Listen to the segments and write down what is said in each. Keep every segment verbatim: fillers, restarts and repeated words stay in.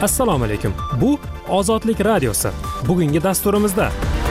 Assalomu alaykum. Bu Ozodlik radiosi. Bugungi dasturimizda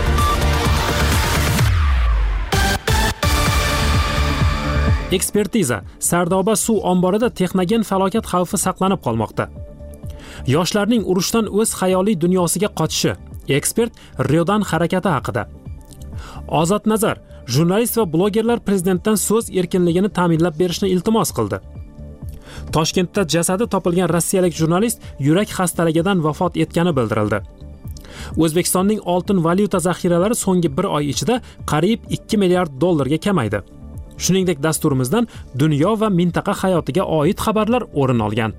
ekspertiza. Sardoba suv omborida texnogen falokat xavfi saqlanib qolmoqda. Yoshlarning urushdan o'z xayoliy dunyosiga qochishi. Ekspert Riodan harakati haqida. Ozod Nazar, jurnalist va blogerlar prezidentdan so'z erkinligini ta'minlab berishni iltimos qildi. Toshkentda jasadi topilgan rossiyalik jurnalist yurak xastaligidan vafot etgani bildirildi. O'zbekistonning oltin valyuta zaxiralari so'nggi bir oy ichida qariyb ikki milliard dollarga kamaydi. Shuningdek, dasturimizdan dunyo va mintaqa hayotiga oid xabarlar o'rin olgan.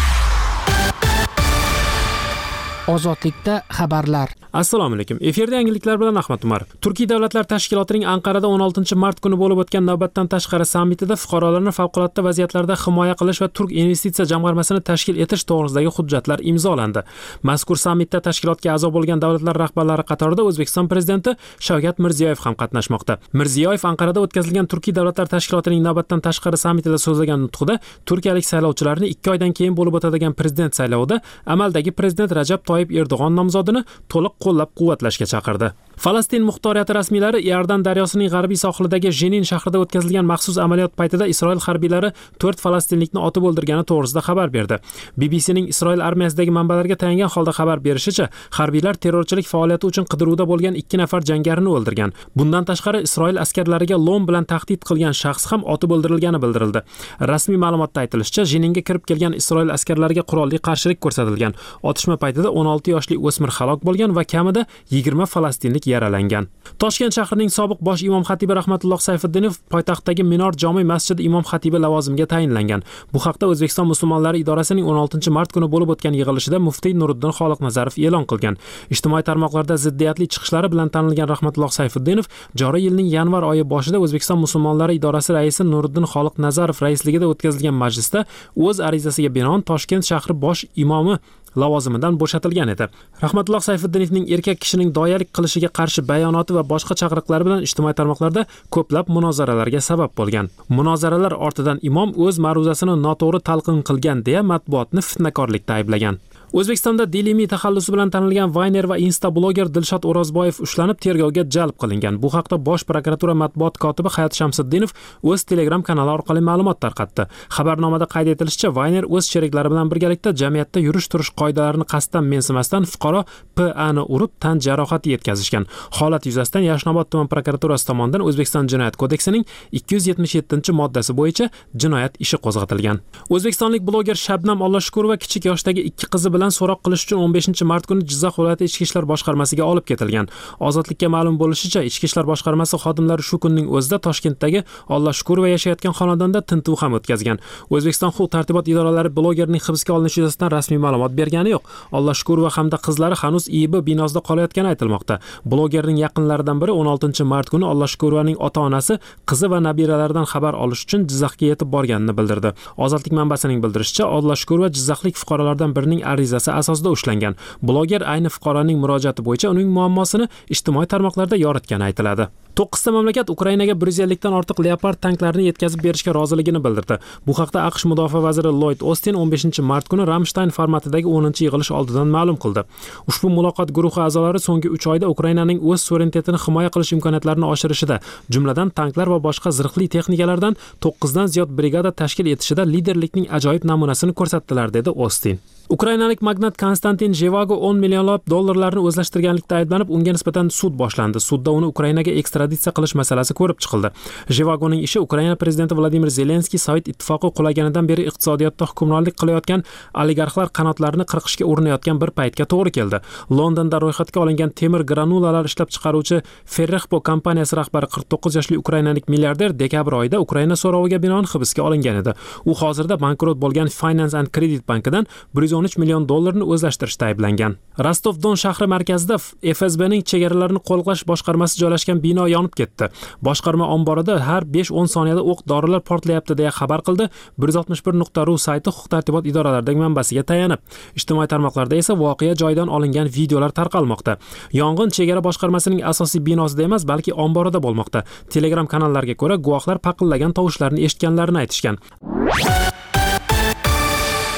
Ozodlikda xabarlar. Assalomu alaykum. Efirda yangiliklar bilan Ahmad Umar. Turkiy davlatlar tashkilotining Anqarada o'n oltinchi mart kuni bo'lib o'tgan navbatdan tashqari sammitida fuqarolarni favqulodda vaziyatlarda himoya qilish va Turk investitsiya jamg'armasini tashkil etish to'g'risidagi hujjatlar imzolandi. Mazkur sammitda tashkilotga a'zo bo'lgan davlatlar rahbarlari qatorida O'zbekiston prezidenti Shavkat Mirziyoyev ham qatnashmoqda. Mirziyoyev Anqarada o'tkazilgan Turkiy davlatlar tashkilotining navbatdan tashqari sammitida so'zlagan nutqida turkiyalik saylovchilarni ikki oydan keyin bo'lib o'tadigan prezident saylovida amaldagi prezident Rajab Toyyib Erdo'g'on nomzodini to'liq qo'llab-quvvatlashga chaqirdi. Falastin muxtoriyati rasmiylari Iordan daryosining g'arbiy sohilidagi Jenin shahrida o'tkazilgan maxsus amaliyot paytida Isroil harbiylari to'rt falastinlikni otib o'ldirgani to'g'risida xabar berdi. B B C'ning Isroil armiyasidagi manbalarga tayangan holda xabar berishicha, harbiylar terrorchilik faoliyati uchun qidiruvda bo'lgan ikki nafar jangarini o'ldirgan. Bundan tashqari Isroil askarlariga lom bilan tahdid qilgan shaxs ham otib o'ldirilgani bildirildi. Rasmiy ma'lumotda aytilishicha, Jeninga kirib kelgan Isroil askarlariga qurolli qarshilik ko'rsatilgan. Otishma paytida o'n olti yoshli o'smir halok bo'lgan va kamida yigirma falastinlik yaralangan. Toshkent shahrining sobiq bosh imom xatibi Rahmatulloh Sayfiddinov poytaxtdagi Minor jome masjidi imom xatibi lavozimiga tayinlangan. Bu haqda O'zbekiston musulmonlari idorasining o'n oltinchi mart kuni bo'lib o'tgan yig'ilishida muftiy Nuriddin Xoliqnazarov e'lon qilgan. Ijtimoiy tarmoqlarda ziddiyatli chiqishlari bilan tanilgan Rahmatulloh Sayfiddinov joriy yilning yanvar oyi boshida O'zbekiston musulmonlari idorasi raisi Nuriddin Xoliqnazarov raisligida o'tkazilgan majlisda o'z arizasiga binoan Toshkent shahri bosh imomi lavozimidan bo'shatilgan edi. Rahmatulloh Sayfiddinovning erkak kishining doyalik qilishiga qarshi bayonoti va boshqa chaqiriqlari bilan ijtimoiy tarmoqlarda ko'plab munozaralarga sabab bo'lgan. Munozaralar ortidan imom o'z ma'ruzasini noto'g'ri talqin qilgan deya matbuotni fitnakorlikda ayblagan. O'zbekistonda Dilimi taxallusi bilan tanilgan Vayner va Insta bloger Dilshod O'rozboyev ushlanib tergovga jalb qilingan. Bu haqda Bosh prokuratura matbuot kotibi Hayot Shamsiddinov o'z Telegram kanali orqali ma'lumot tarqatdi. Xabarnomada qayd etilishicha, Vayner o'z sheriklari bilan birgalikda jamiyatda yurish-turish qoidalarini qasddan mensimasdan fuqaro P A ni urib tan jarohati yetkazishgan. Holat yuzasidan Yashnobod tuman prokuraturasi tomonidan O'zbekiston Jinoyat kodeksining ikki yuz yetmish yettinchi moddasi bo'yicha jinoyat ishi qo'zg'atilgan. O'zbekistonlik bloger Shabnam Olloshukurova kichik yoshdagi ikki qizi bilan so'roq qilish uchun o'n beshinchi mart kuni Jizzax viloyati Ichki ishlar boshqarmasiga olib ketilgan. Ozodlikka ma'lum bo'lishicha, Ichki ishlar boshqarmasi xodimlari shu kunning o'zida Toshkentdagi Olloshukurova yashayotgan xonadonda tintuv ham o'tkazgan. O'zbekiston huquq-tartibot idoralari blogerning hibsga olinishi yuzasidan rasmiy ma'lumot bergani yo'q. Olloshukurova hamda qizlari hanuz I B binosida qolayotgani aytilmoqda. Blogerning yaqinlaridan biri o'n oltinchi mart kuni Olloshukurovaning ota-onasi qizi va nabiralaridan xabar olish uchun Jizzaxga yetib borganini bildirdi. Ozodlik manbasining bildirishicha, Olloshukurova Jizzaxlik fuqarolardan birining arizasi asosida ushlangan. Bloger ayni fuqaroning murojaati bo'yicha uning muammosini ijtimoiy tarmoqlarda yoritgani aytiladi. to'qqizta mamlakat Ukrainaga bir yuz ellik dan ortiq Leopard tanklarini yetkazib berishga roziligini bildirdi. Bu haqda AQSh mudofaa vaziri Lloyd Austin o'n beshinchi mart kuni Ramstein formatidagi o'ninchi yig'ilish oldidan ma'lum qildi. Ushbu muloqot guruhi a'zolari so'nggi uch oyda Ukrainaning o'z suverenitetini himoya qilish imkoniyatlarini oshirishida, jumladan tanklar va boshqa zirhli texnikalardan to'qqizdan ziyod brigada tashkil etishida liderlikning ajoyib namunasini ko'rsatdilar, dedi Austin. Ukrainalik magnat Konstantin Zhevago o'n millionlab dollarlarni o'zlashtirganlikda ayblanib, unga nisbatan sud boshlandi. Sudda uni Ukrainaga ekstraditsiya qilish masalasi ko'rib chiqildi. Zhevagoning ishi Ukraina prezidenti Vladimir Zelenskiy Sovet ittifoqi qulaganidan beri iqtisodiyotda hukmronlik qilayotgan oligarxlar qanotlarini qirqishga urinayotgan bir paytga to'g'ri keldi. Londonda ro'yxatga olingan temir granulalar ishlab chiqaruvchi Ferrexpo kompaniyasi rahbari qirq to'qqiz yoshli ukrainalik milliarder dekabr oyida Ukraina so'roviga binoan hibsga olingan edi. U hozirda bankrot bo'lgan Finance and Credit bankidan bir yuz o'n uch million dollarni o'zlashtirishda ayblangan. Rostov-Don shahri markazida F S B'ning chegaralarini qo'riqlash boshqarmasi joylashgan bino yonib ketdi. Boshqarma omborida har besh o'n soniyada o'q dorilar portlayapti deya xabar qildi bir yuz oltmish bir nuqta ru sayti huquq-tartibot idoralaridagi manbasiga tayanib. Ijtimoiy tarmoqlarda esa voqea joyidan olingan videolar tarqalmoqda. Yong'in chegara boshqarmasining asosiy binosida emas, balki omborida bo'lmoqda. Telegram kanallarga ko'ra, guvohlar paqillagan tovushlarni eshitganlarini aytishgan.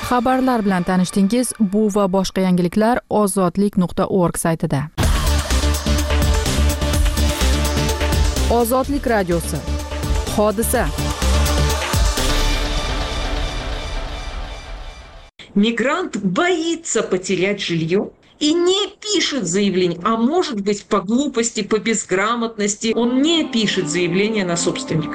Xabarlar bilan tanishdingiz. Bu va boshqa yangiliklar ozodlik nuqta org saytida. Ozodlik radiosi. Hodisa. Мигрант боится потерять жилье и не пишет заявление, а может быть по глупости, по безграмотности, он не пишет заявление на собственника.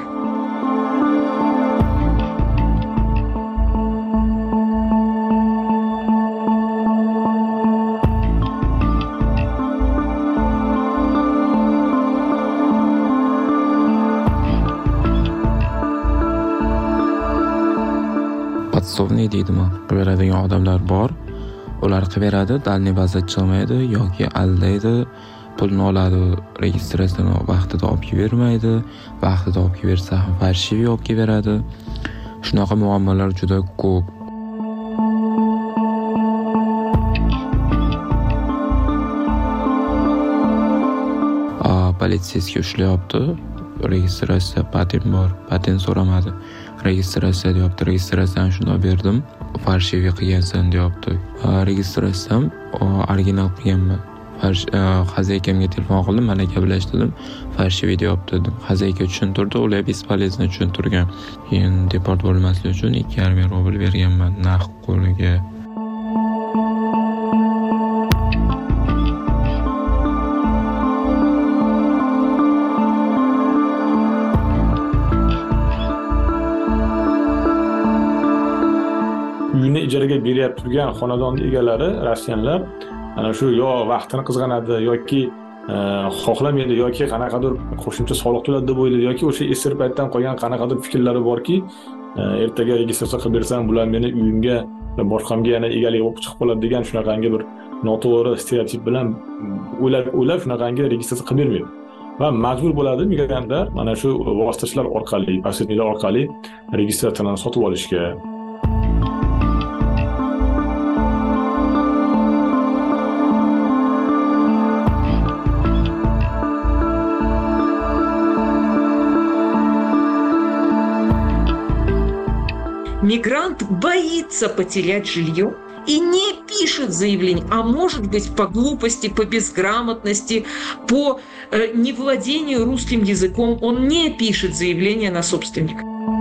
Podsovniy deydimi, qilib beradigan odamlar bor. Ular qilib beradi, dalniy baza chiqmaydi yoki aldaydi, pulni oladi, registratsiyani vaqtida olib bermaydi, vaqtida olib bersa ham farshiviy olib beradi. Shunaqa muammolar juda ko'p. A, politsiyasiga ushlayapti. Registratsiya patent bor, patent so'ramadi. Registratsiya deyapti, registratsiyani shunday berdim, farshiviy qilgansan deyapti. Registratsiyam original qilganman. Xazaykamga telefon qildim, mana gaplashdim, farshiviy deyapti dedim. Xazayka tushuntirdi, ular bespolezno tushuntirgan. Keyin deport bo'lmaslik uchun ikki yarim ming rubl berganman naqd qo'liga. Uyini ijaraga beryapti turgan xonadon egalari, rossiyanlar, ana shu yo vaqtini qizg'anadi yoki xohlamaydi yoki qanaqadir qo'shimcha soliq to'ladi deb o'ylaydi yoki o'sha esir paytdan qolgan qanaqadir fikrlari borki, ertaga registratsiya qilib bersam, bular meni uyimga boshqamga yana egalik bo'lib chiqib qoladi degan shunaqangi bir noto'g'ri stereotip bilan o'ylab o'ylab shunaqangi registratsiya qilib bermaydi. Va majbur bo'ladi migrantlar mana shu vositachilar orqali, posredniklar orqali registratsiyani sotib olishga. Мигрант боится потерять жилье и не пишет заявление, а может быть по глупости, по безграмотности, по э, невладению русским языком, он не пишет заявление на собственника.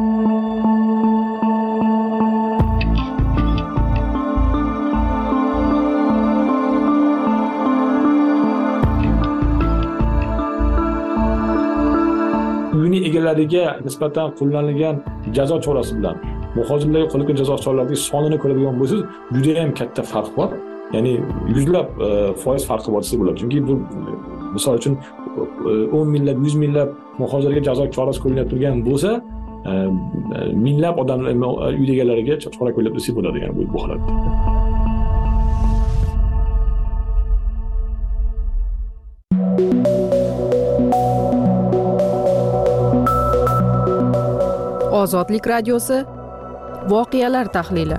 Uyini egalariga nisbatan qo'llanilgan jazo chorasi bilan muhojirlarga qo'llangan jazo choralarining sonini ko'radigan bo'lsangiz, juda ham katta farq bor. Ya'ni yuzlab foiz farqi bor desa bo'ladi. Chunki bu misol uchun o'n minglab, yuz minglab muhojirlarga jazo chorasi qo'llanib turgan bo'lsa, minglab odamlar uy egalariga chora qo'llab desa bo'ladi, ya'ni bu holatda. Ozodlik radiosi. Voqealar tahlili.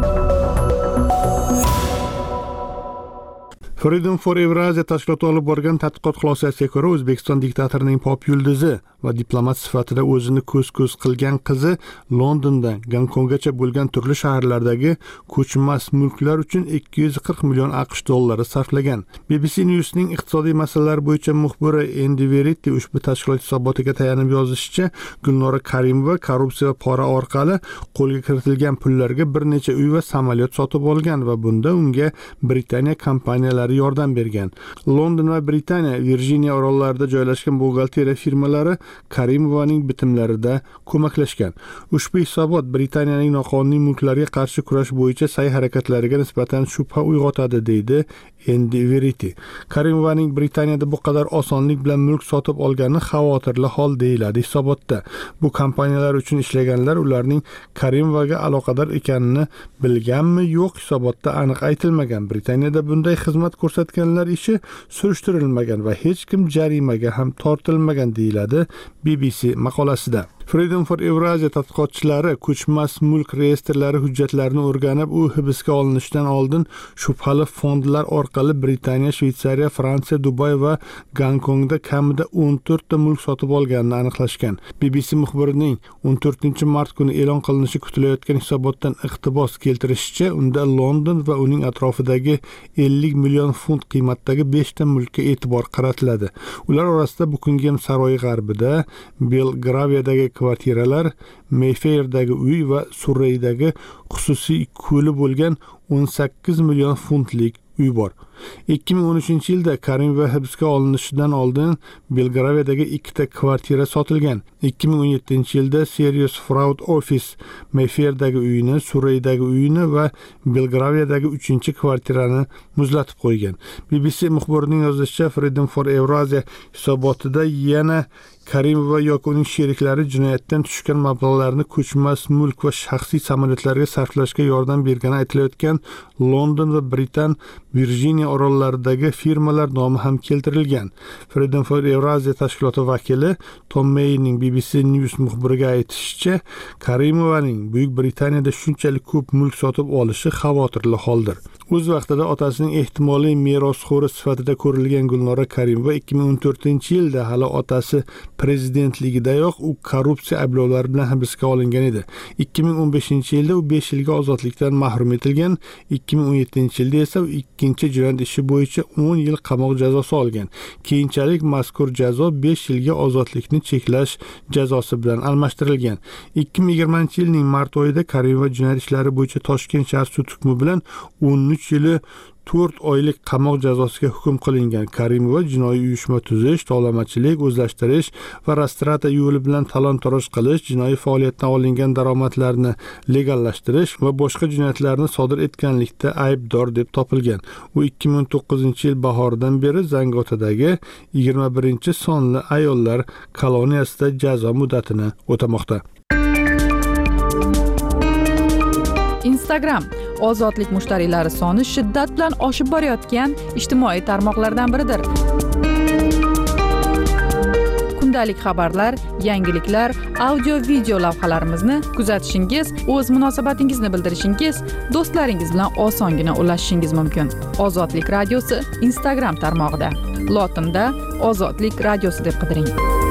Freedom for Eurasia tashkiloti olib borgan tadqiqot xulosasiga ko'ra, O'zbekiston diktatorining pop yulduzi va diplomat sifatida o'zini ko'z-ko'z qilgan qizi Londondan Gonkonggacha bo'lgan turli shaharlardagi ko'chmas mulklar uchun ikki yuz qirq million AQSh dollari sarflagan. B B C News'ning iqtisodiy masalalar bo'yicha muxbiri Andy Verity ushbu tashkilot hisobotiga tayanib yozishicha, Gulnora Karimova korrupsiya va pora orqali qo'lga kiritilgan pullarga bir necha uy va samolyot sotib olgan va bunda unga Britaniya kompaniyalari yordam bergan. London va Britaniya Virjiniya orollarida joylashgan buxgalteriya firmalari Karimovaning bitimlarida ko'maklashgan. Ushbu hisobot Britaniyaning noqonuniy mulklarga qarshi kurash bo'yicha sa'y-harakatlariga nisbatan shubha uyg'otadi, deydi Andy Verity. Karimovaning Britaniyada bu qadar osonlik bilan mulk sotib olgani xavotirli hol deyiladi hisobotda. Bu kompaniyalar uchun ishlaganlar ularning Karimovaga aloqador ekanini bilganmi, yo'q, hisobotda aniq aytilmagan. Britaniyada bunday xizmat ko'rsatganlar ishi surishtirilmagan va hech kim jarimaga ham tortilmagan, deyiladi B B C maqolasida. Freedom for Eurasia tadqiqotchilari ko'chmas mulk reyestrlari hujjatlarini o'rganib, u hibsga olinishidan oldin shubhali fondlar orqali Britaniya, Shveysariya, Fransiya, Dubay va Gonkongda kamida o'n to'rt ta mulk sotib olganini aniqlashgan. B B C muxbirining o'n to'rtinchi mart kuni e'lon qilinishi kutilayotgan hisobotdan iqtibos keltirishicha, unda London va uning atrofidagi ellik million funt qiymatdagi besh ta mulkka e'tibor qaratiladi. Ular orasida Buckingham saroyi g'arbida, Belgraviyadagi kvartiralar, Mayfairdagi uy va Surreydagi xususiy ko'li bo'lgan o'n sakkiz million funtlik uy bor. ikki ming o'n uchinchi yilda Karimova hibsga olinishidan oldin Belgraviyadagi ikkita kvartira sotilgan. ikki ming o'n yettinchi yilda Serious Fraud Office Mayfairdagi uyini, Surreydagi uyini va Belgraviyadagi uchinchi kvartirani muzlatib qo'ygan. B B C muxbirining yozishicha, Freedom for Eurasia hisobotida yana Karimova yoki uning sheriklari jinoyatdan tushgan mablag'larni ko'chmas mulk va shaxsiy samolyotlarga sarflashga yordam bergani aytilayotgan London va Britan Virjiniya orollaridagi firmalar nomi ham keltirilgan. Freedom for Eurasia tashkiloti vakili Tom Mayning B B C News muxbiriga aytishicha, Karimovaning Buyuk Britaniyada shunchalik ko'p mulk sotib olishi xavotirli holdir. O'z vaqtida otasining ehtimoliy merosxo'ri sifatida ko'rilgan Gulnora Karimova ikki ming o'n to'rtinchi yilda hali otasi prezidentligidayoq u korrupsiya ayblovlari bilan hibsga olingan edi. ikki ming o'n beshinchi yilda u besh yilga ozodlikdan mahrum etilgan, ikki ming o'n yettinchi yilda esa u ikkinchi jinoyat ishi bo'yicha o'n yil qamoq jazosi olgan. Keyinchalik mazkur jazo besh yilga ozodlikni cheklash jazosi bilan almashtirilgan. ikki ming yigirmanchi yilning mart oyida Karimova jinoyat ishlari bo'yicha Toshkent shahar sud hukmi bilan o'n uch yili to'rt oylik qamoq jazosiga hukm qilingan. Karimova jinoiy uyushma tuzish, tovlamachilik, o'zlashtirish va restrata yo'li bilan talon-toroj qilish, jinoiy faoliyatdan olingan daromadlarni legallashtirish va boshqa jinoyatlarni sodir etganlikda aybdor deb topilgan. U ikki ming o'n to'qqizinchi yil bahoridan beri Zangotadagi yigirma birinchi sonli ayollar koloniyasida jazo muddatini o'tamoqda. Instagram ozodlik mushtariylari soni shiddat bilan oshib borayotgan ijtimoiy tarmoqlardan biridir. Kundalik xabarlar, yangiliklar, audio-video lavhalarimizni kuzatishingiz, o'z munosabatingizni bildirishingiz, do'stlaringiz bilan osongina ulashishingiz mumkin. Ozodlik radiosi Instagram tarmog'ida. Lotinda Ozodlik radiosi deb qidiring.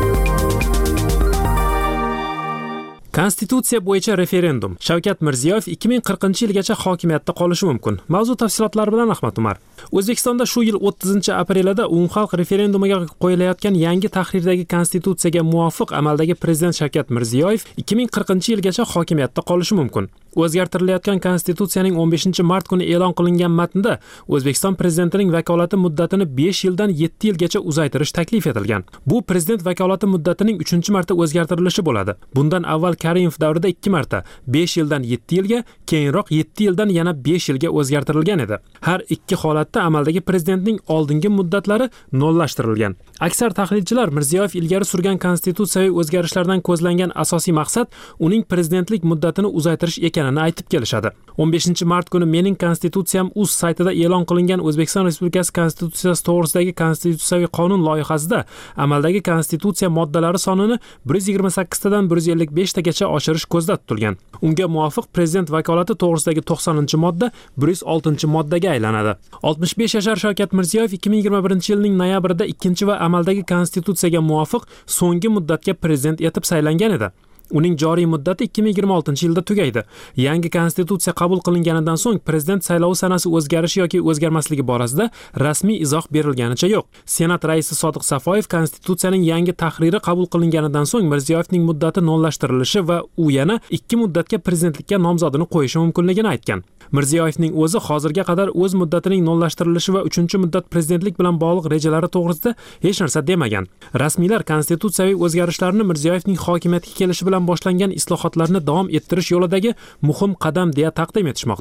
Konstitutsiya bo'yicha referendum. Shavkat Mirziyoyev ikki ming qirqinchi yilgacha hokimiyatda qolishi mumkin. Mavzu tafsilotlari bilan Ahmad Umar. O'zbekistonda shu yil o'ttizinchi aprelida umumxalq referendumiga qo'yilayotgan yangi tahrirdagi konstitutsiyaga muvofiq amaldagi prezident Shavkat Mirziyoyev ikki ming qirqinchi yilgacha hokimiyatda qolishi mumkin. O'zgartirilayotgan konstitutsiyaning o'n beshinchi mart kuni e'lon qilingan matnda O'zbekiston prezidentining vakolati muddatini besh yildan yetti yilgacha uzaytirish taklif etilgan. Bu prezident vakolati muddatining uchinchi marta o'zgartirilishi bo'ladi. Bundan avval Karimov davrida ikki marta besh yildan yetti yilga, keyinroq yetti yildan yana besh yilga o'zgartirilgan edi. Har ikki holatda amaldagi prezidentning oldingi muddatlari nollashtirilgan. Aksar tahlilchilar Mirziyoyev ilgari surgan konstitutsiyaviy o'zgarishlardan ko'zlangan asosiy maqsad uning prezidentlik muddatini uzaytirish ekanini aytib kelishadi. o'n beshinchi mart kuni Mening konstitutsiyam uz saytida e'lon qilingan O'zbekiston Respublikasi konstitutsiyasi to'g'risidagi konstitutsiyaviy qonun loyihasida amaldagi konstitutsiya moddalari sonini bir yuz yigirma sakkiz tadan bir yuz ellik besh tagacha oshirish ko'zda tutilgan. Unga muvofiq prezident vakolati to'g'risidagi to'qsoninchi modda bir yuz oltinchi moddaga aylanadi. oltmish besh yashar Shavkat Mirziyoyev ikki ming yigirma birinchi yilning noyabrida ikkinchi va amaldagi konstitutsiyaga muvofiq so'nggi muddatga prezident etib saylangan edi. Uning joriy muddati ikki ming yigirma oltinchi yilda tugaydi. Yangi konstitutsiya qabul qilinganidan so'ng prezident saylovi sanasi o'zgarishi yoki o'zgarmasligi borasida rasmiy izoh berilganicha yo'q. Senat raisi Sodiq Safoyev konstitutsiyaning yangi tahriri qabul qilinganidan so'ng Mirziyoyevning muddati nollashtirilishi va u yana ikki muddatga prezidentlikka nomzodini qo'yishi mumkinligini aytgan. Mirziyoyevning o'zi hozirga qadar o'z muddatining nollashtirilishi va uchinchi muddat prezidentlik bilan bog'liq rejalari to'g'risida hech narsa demagan. Rasmiylar konstitutsiyaviy o'zgarishlarni Mirziyoyevning hokimiyatga kelishi bilan boshlangan islohotlarni davom ettirish yo'lidagi muhim qadam deya taqdim etishmoqda.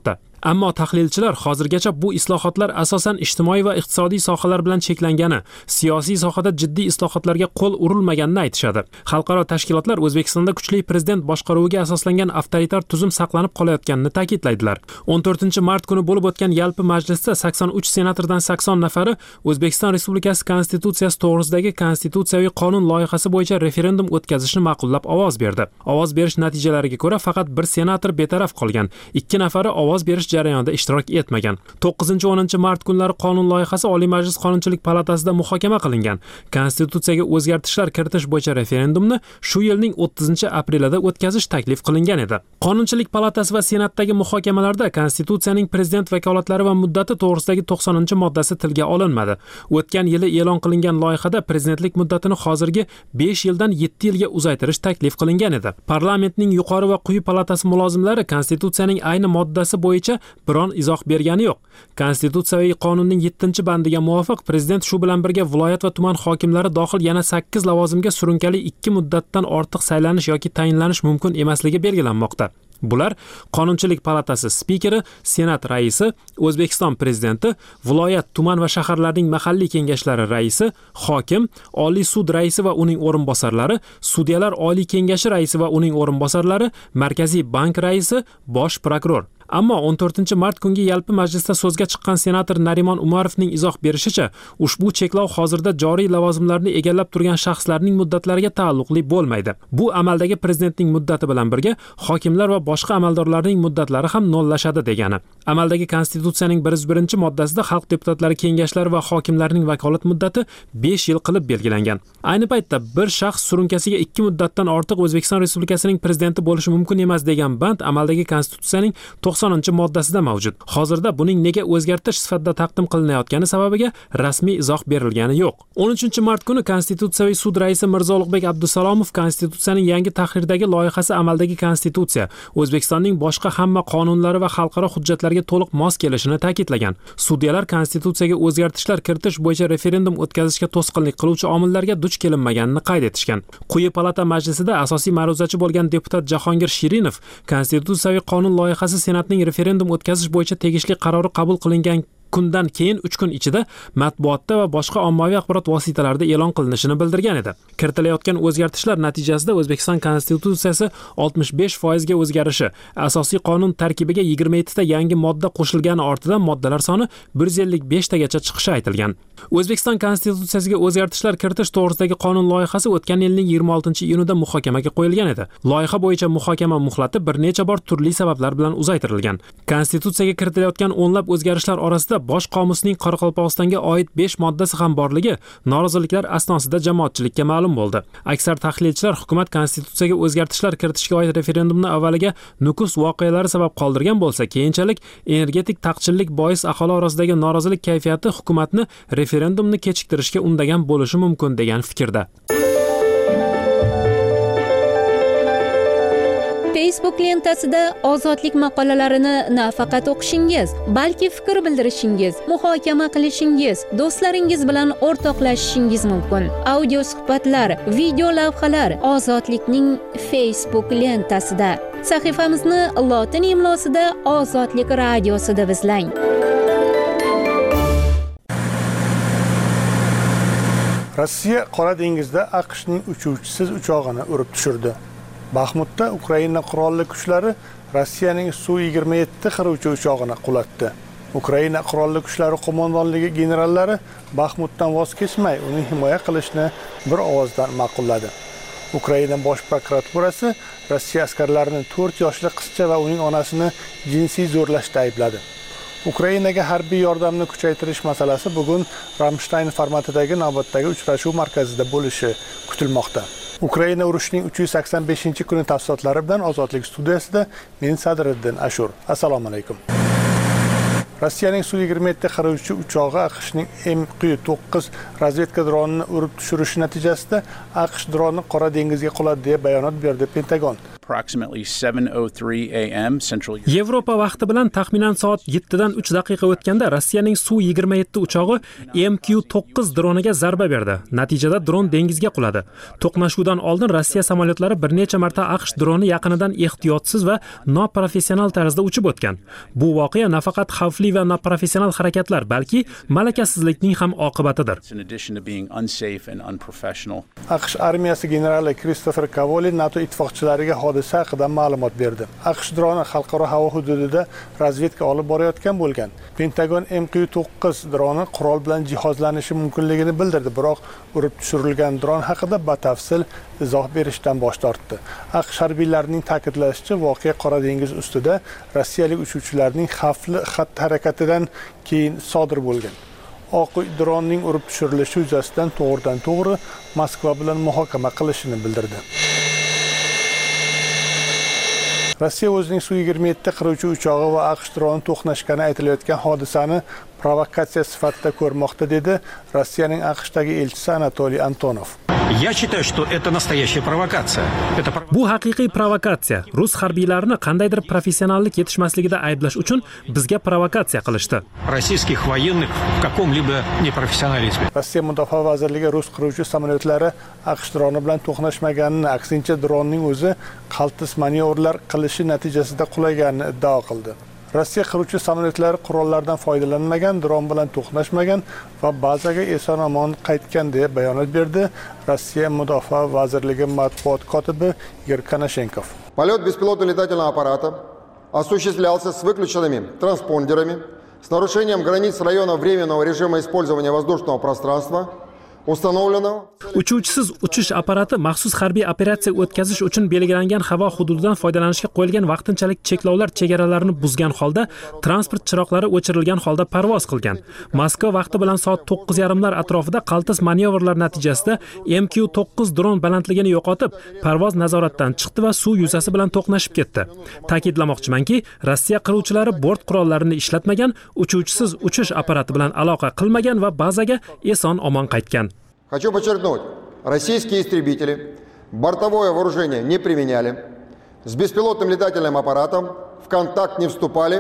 Ammo tahlilchilar hozirgacha bu islohotlar asosan ijtimoiy va iqtisodiy sohalar bilan cheklangani, siyosiy sohada jiddiy islohotlarga qo'l urilmaganini aytishadi. Xalqaro tashkilotlar O'zbekistonda kuchli prezident boshqaruviga asoslangan avtoritar tuzum saqlanib qolayotganini ta'kidlaydilar. o'n to'rtinchi mart kuni bo'lib o'tgan yalpi majlisda sakson uch senatordan sakson nafari O'zbekiston Respublikasi Konstitutsiyasi to'g'risidagi konstitutsiyaviy qonun loyihasi bo'yicha referendum o'tkazishni ma'qullab ovoz berdi. Ovoz berish natijalariga ko'ra faqat bir senator betaraf qolgan, ikki nafari ovoz berish jarayonida ishtirok etmagan. to'qqizinchi o'ninchi mart kunlari qonun loyihasi Oliy Majlis Qonunchilik palatasida muhokama qilingan. Konstitutsiyaga o'zgartishlar kiritish bo'yicha referendumni shu yilning o'ttizinchi aprelida o'tkazish taklif qilingan edi. Qonunchilik palatasi va senatdagi muhokamalarda Konstitutsiyaning prezident vakolatlari va muddati to'g'risidagi to'qsoninchi moddasi tilga olinmadi. O'tgan yili e'lon qilingan loyihada prezidentlik muddatini hozirgi besh yildan yetti yilga uzaytirish taklif qilingan edi. Parlamentning yuqori va quyi palatasi mulozimlari Konstitutsiyaning ayni moddasi bo'yicha biron izoh bergani yo'q. Konstitutsiyaviy qonunning yettinchi bandiga muvofiq prezident shu bilan birga viloyat va tuman hokimlari dohil yana sakkiz lavozimga surunkali ikki muddatdan ortiq saylanish yoki tayinlanish mumkin emasligi belgilanmoqda. Bular Qonunchilik palatasi spikeri, Senat raisi, O'zbekiston prezidenti, viloyat, tuman va shaharlarning mahalliy kengashlari raisi, hokim, Oliy sud raisi va uning o'rinbosarlari, sudyalar oliy kengashi raisi va uning o'rinbosarlari, Markaziy bank raisi, bosh prokuror. Ammo o'n to'rtinchi mart kungi yalpi majlisda so'zga chiqqan senator Narimon Umarovning izoh berishicha, ushbu cheklov hozirda joriy lavozimlarni egallab turgan shaxslarning muddatlariga taalluqli bo'lmaydi. Bu amaldagi prezidentning muddati bilan birga hokimlar va boshqa amaldorlarning muddatlari ham nollashadi degani. Amaldagi Konstitutsiyaning bir yuz birinchi moddasida xalq deputatlari kengashlari va hokimlarning vakolat muddati besh yil qilib belgilangan. Ayni paytda bir shaxs surunkasiga ikki muddatdan ortiq O'zbekiston Respublikasining prezidenti bo'lishi mumkin emas degan band amaldagi Konstitutsiyaning to'qsoninchi moddasida mavjud. Hozirda buning nega o'zgartirish sifatida taqdim qilinayotgani sababiga rasmiy izoh berilgani yo'q. o'n uchinchi mart kuni Konstitutsiyaviy sud raisi Mirzo Ulug'bek Abdusalomov Konstitutsiyaning yangi tahrirdagi loyihasi amaldagi konstitutsiya, O'zbekistonning boshqa hamma qonunlari va xalqaro hujjatlarga to'liq mos kelishini ta'kidlagan. Sudyalar Konstitutsiyaga o'zgartishlar kiritish bo'yicha referendum o'tkazishga to'sqinlik qiluvchi omillarga duch kelinmaganini qayd etishgan. Quyi palata majlisida asosiy ma'ruzachi bo'lgan deputat Jahongir Shirinov Konstitutsiyaviy qonun loyihasi senatning referendum o'tkazish bo'yicha tegishli qarori qabul qilingan kundan keyin uch kun ichida matbuotda va boshqa ommaviy axborot vositalarida e'lon qilinishini bildirgan edi. Kiritilayotgan o'zgartishlar natijasida O'zbekiston Konstitutsiyasi oltmish besh foiz ga o'zgarishi, asosiy qonun tarkibiga yigirma yetti ta yangi modda qo'shilgani ortidan moddalar soni bir yuz ellik besh tagacha chiqishi aytilgan. O'zbekiston Konstitutsiyasiga o'zgartishlar kiritish to'g'risidagi qonun loyihasi o'tgan yilning yigirma oltinchi iyunida muhokamaga qo'yilgan edi. Loyiha bo'yicha muhokama muhlati bir necha bor turli sabablar bilan uzaytirilgan. Konstitutsiyaga kiritilayotgan o'nlab o'zgarishlar orasida Bosh qomusning Qoraqalpog'istonga oid besh moddasi ham borligi noroziliklar asnosida jamoatchilikka ma'lum bo'ldi. Aksar tahlilchilar hukumat Konstitutsiyaga o'zgartishlar kiritishga oid referendumni avvaliga Nukus voqealari sabab qoldirgan bo'lsa, keyinchalik energetik taqchillik bois aholi orasidagi norozilik kayfiyati hukumatni referendumni kechiktirishga undagan bo'lishi mumkin degan fikrda. Facebook lentasida ozodlik maqolalarini nafaqat o'qishingiz, balki fikr bildirishingiz, muhokama qilishingiz, do'stlaringiz bilan o'rtoqlashishingiz mumkin. Audio suhbatlar, video lavhalar Ozodlikning Facebook lentasida. Sahifamizni lotin imlosida Ozodlik radiosi deb izlang. Rossiya Qora dengizda AQShning uchuvchisiz uchog'ini urib tushirdi. Baxmutda Ukraina qurolli kuchlari Rossiyaning Su yigirma yetti qiruvchi uchog'ini qulatdi. Ukraina qurolli kuchlari qo'mondonligi generallari Baxmutdan voz kechmay, uni himoya qilishni bir ovozdan ma'qulladi. Ukraina bosh prokuraturasi Rossiya askarlarini to'rt yoshli qizcha va uning onasini jinsiy zo'rlashda aybladi. Ukrainaga harbiy yordamni kuchaytirish masalasi bugun Ramstein formatidagi navbatdagi uchrashuv markazida bo'lishi kutilmoqda. Ukraina urushining uch yuz sakson beshinchi kuni tafsilotlari bilan Ozodlik studiyasida men Sadriddin Ashur. Assalomu alaykum. Rossiyaning Su yigirma yetti qiruvchi uchog'i AQShning M Q to'qqiz razvedka dronini urib tushirishi natijasida AQSh droni Qora dengizga quladi deya bayonot berdi Pentagon. Yevropa vaqti bilan taxminan soat yettidan uch daqiqa o'tganda Rossiyaning Su yigirma yetti uchog'i M Q to'qqiz droniga zarba berdi. Natijada dron dengizga quladi. To'qnashuvdan oldin Rossiya samolyotlari bir necha marta AQSh droni yaqinidan ehtiyotsiz va noprofessional tarzda uchib o'tgan. Bu voqea nafaqat xavfli va noprofessional harakatlar, balki malakasizlikning ham oqibatidir. AQSh armiyasi generali Kristofer Kavoli NATO ittifoqchilariga hodisa haqida ma'lumot berdi. AQSh droni xalqaro havo hududida razvedka olib borayotgan bo'lgan. Pentagon M Q to'qqiz droni qurol bilan jihozlanishi mumkinligini bildirdi, biroq urib tushirilgan dron haqida batafsil izoh berishdan bosh tortdi. AQSh harbiylarining ta'kidlashicha, voqea Qora dengiz ustida rossiyalik uchuvchilarning xavfli xatti-harakatidan keyin sodir bo'lgan. Oq uy dronning urib tushirilishi yuzasidan to'g'ridan to'g'ri Moskva bilan muhokama qilishini bildirdi. Rossiya o'zining Su yigirma yetti qiruvchi uchog'i va AQSh droni to'qnashgani aytilayotgan hodisani provokatsiya sifatida ko'rmoqda, dedi Rossiyaning AQShdagi elchisi Anatoliy Antonov. Я считаю, что это настоящая провокация. Это... Bu haqiqiy provokatsiya. Rus harbiylarini qandaydir professionallik yetishmasligida ayblash uchun bizga provokatsiya qilishdi. Российских военных в каком-либо непрофессионализме. Rossiya Mudofaa vazirligi Rus qiruvchi samolyotlari AQSh droni bilan to'qnashmaganini, aksincha dronning o'zi qaltis manyovrlar qilishi natijasida qulaganini iddao qildi. Rossiya qiruvchi samolyotlari qurollardan foydalanmagan, dron bilan to'qnashmagan va bazaga eson-omon qaytgan deb bayonot berdi Rossiya Mudofaa vazirligi matbuot kotibi Igor Konashenkov. Полет беспилотного летательного аппарата осуществлялся с выключенными транспондерами, с нарушением границ района временного режима использования воздушного пространства. Uchuvchisiz uchish apparati maxsus harbiy operatsiya o'tkazish uchun belgilangan havo hududidan foydalanishga qo'yilgan vaqtinchalik cheklovlar chegaralarini buzgan holda transport chiroqlari o'chirilgan holda parvoz qilgan. Moskva vaqti bilan soat to'qqiz yarim lar atrofida qaltis manyovrlar natijasida M Q to'qqiz dron balandligini yo'qotib, parvoz nazoratdan chiqdi va suv yuzasi bilan to'qnashib ketdi. Ta'kidlamoqchimanki, Rossiya qiruvchilari bort qurollarini ishlatmagan, uchuvchisiz uchish apparati bilan aloqa qilmagan va bazaga eson-omon qaytgan. Хочу подчеркнуть, российские истребители бортовое вооружение не применяли, с беспилотным летательным аппаратом в контакт не вступали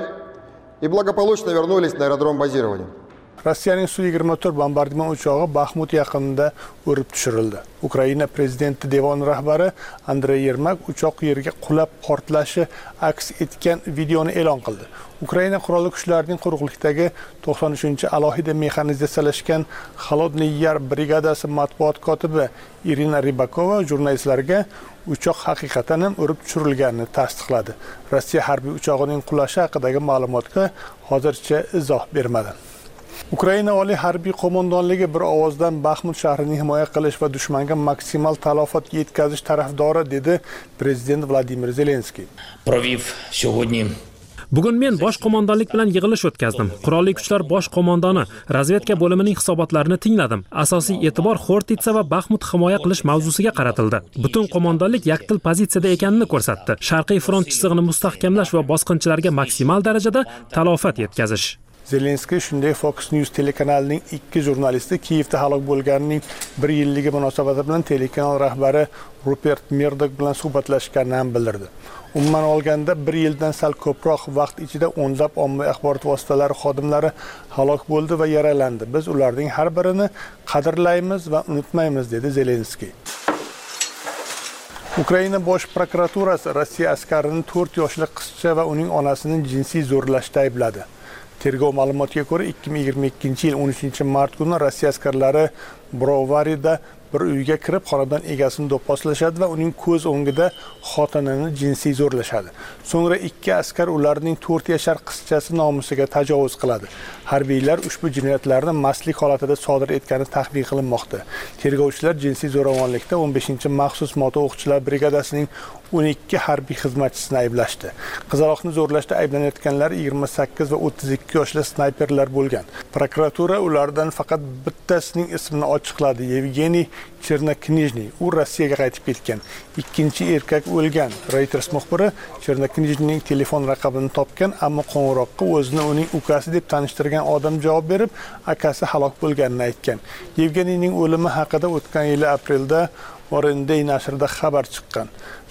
и благополучно вернулись на аэродром базирования. Rossiyaning Su yigirma to'rt bombardimon uchog'i Baxmut yaqinida urib tushirildi. Ukraina prezidenti devon rahbari Andrey Yermak uchoq yerga qulab portlashi aks etgan videoni e'lon qildi. Ukraina qurolli kuchlarining quruqlikdagi to'qson uchinchi alohida mexanizatsiyalashgan Холодный Yar brigadasi matbuot kotibi Irina Rybakova jurnalistlarga uchoq haqiqatan ham urib tushirilganini tasdiqladi. Rossiya harbiy uchog'ining qulashi haqidagi ma'lumotga hozircha izoh bermadi. Ukraina oliy harbiy qo'mondonligi bir ovozdan Baxmut shahrini himoya qilish va dushmanga maksimal talofat yetkazish tarafdori, dedi prezident Vladimir Zelenskiy. Провів сьогодні Bugun men bosh qo'mondonlik bilan yig'ilish o'tkazdim. Qurolli kuchlar bosh qo'mondoni, razvedka bo'limining hisobotlarini tingladim. Asosiy e'tibor Xortitsa va Baxmut himoya qilish mavzusiga qaratildi. Butun qo'mondonlik yakdil pozitsiyada ekanini ko'rsatdi. Sharqiy front chizig'ini mustahkamlash va bosqinchilarga maksimal darajada talofat yetkazish. Zelenskiy shunday Fox News telekanalining ikki jurnalisti Kiyevda halok bo'lganining bir yilligi munosabati bilan telekanal rahbari Rupert Murdoch bilan suhbatlashganini ham bildirdi. Umuman olganda bir yildan sal ko'proq vaqt ichida o'nlab ommaviy axborot vositalari xodimlari halok bo'ldi va yaralandi. Biz ularning har birini qadrlaymiz va unutmaymiz, dedi Zelenskiy. Ukraina bosh prokuraturasi Rossiya askarini to'rt yoshli qizcha va uning onasini jinsiy zo'rlashda aybladi. Tergov ma'lumotiga ko'ra ikki ming yigirma ikkinchi yil o'n uchinchi mart kuni Rossiya askarlari Brovarida bir uyga kirib xonadon egasini do'pposlashadi va uning ko'z o'ngida xotinini jinsiy zo'rlashadi. So'ngra ikki askar ularning to'rt yashar qizchasi nomusiga tajovuz qiladi. Harbiylar ushbu jinoyatlarni mastlik holatida sodir etgani taxmin qilinmoqda. Tergovchilar jinsiy zo'ravonlikda o'n beshinchi maxsus moto'qchilar brigadasining o'n ikki harbiy xizmatchisini ayblashdi. Qizaloqni zo'rlashda ayblanayotganlar yigirma sakkiz va o'ttiz ikki yoshli snayperlar bo'lgan. Prokuratura ulardan faqat bittasining ismini ochiqladi. Yevgeniy Chernoknijniy. U Rossiyaga qaytib ketgan. Ikkinchi erkak o'lgan. Reuters muxbiri Chernoknijniyning telefon raqamini topgan, ammo qo'ng'iroqqa o'zini uning ukasi deb tanishtirgan odam javob berib, akasi halok bo'lganini aytgan. Yevgeniyning o'limi haqida o'tgan yil aprelda Orenday nashrida xabar chiqqan.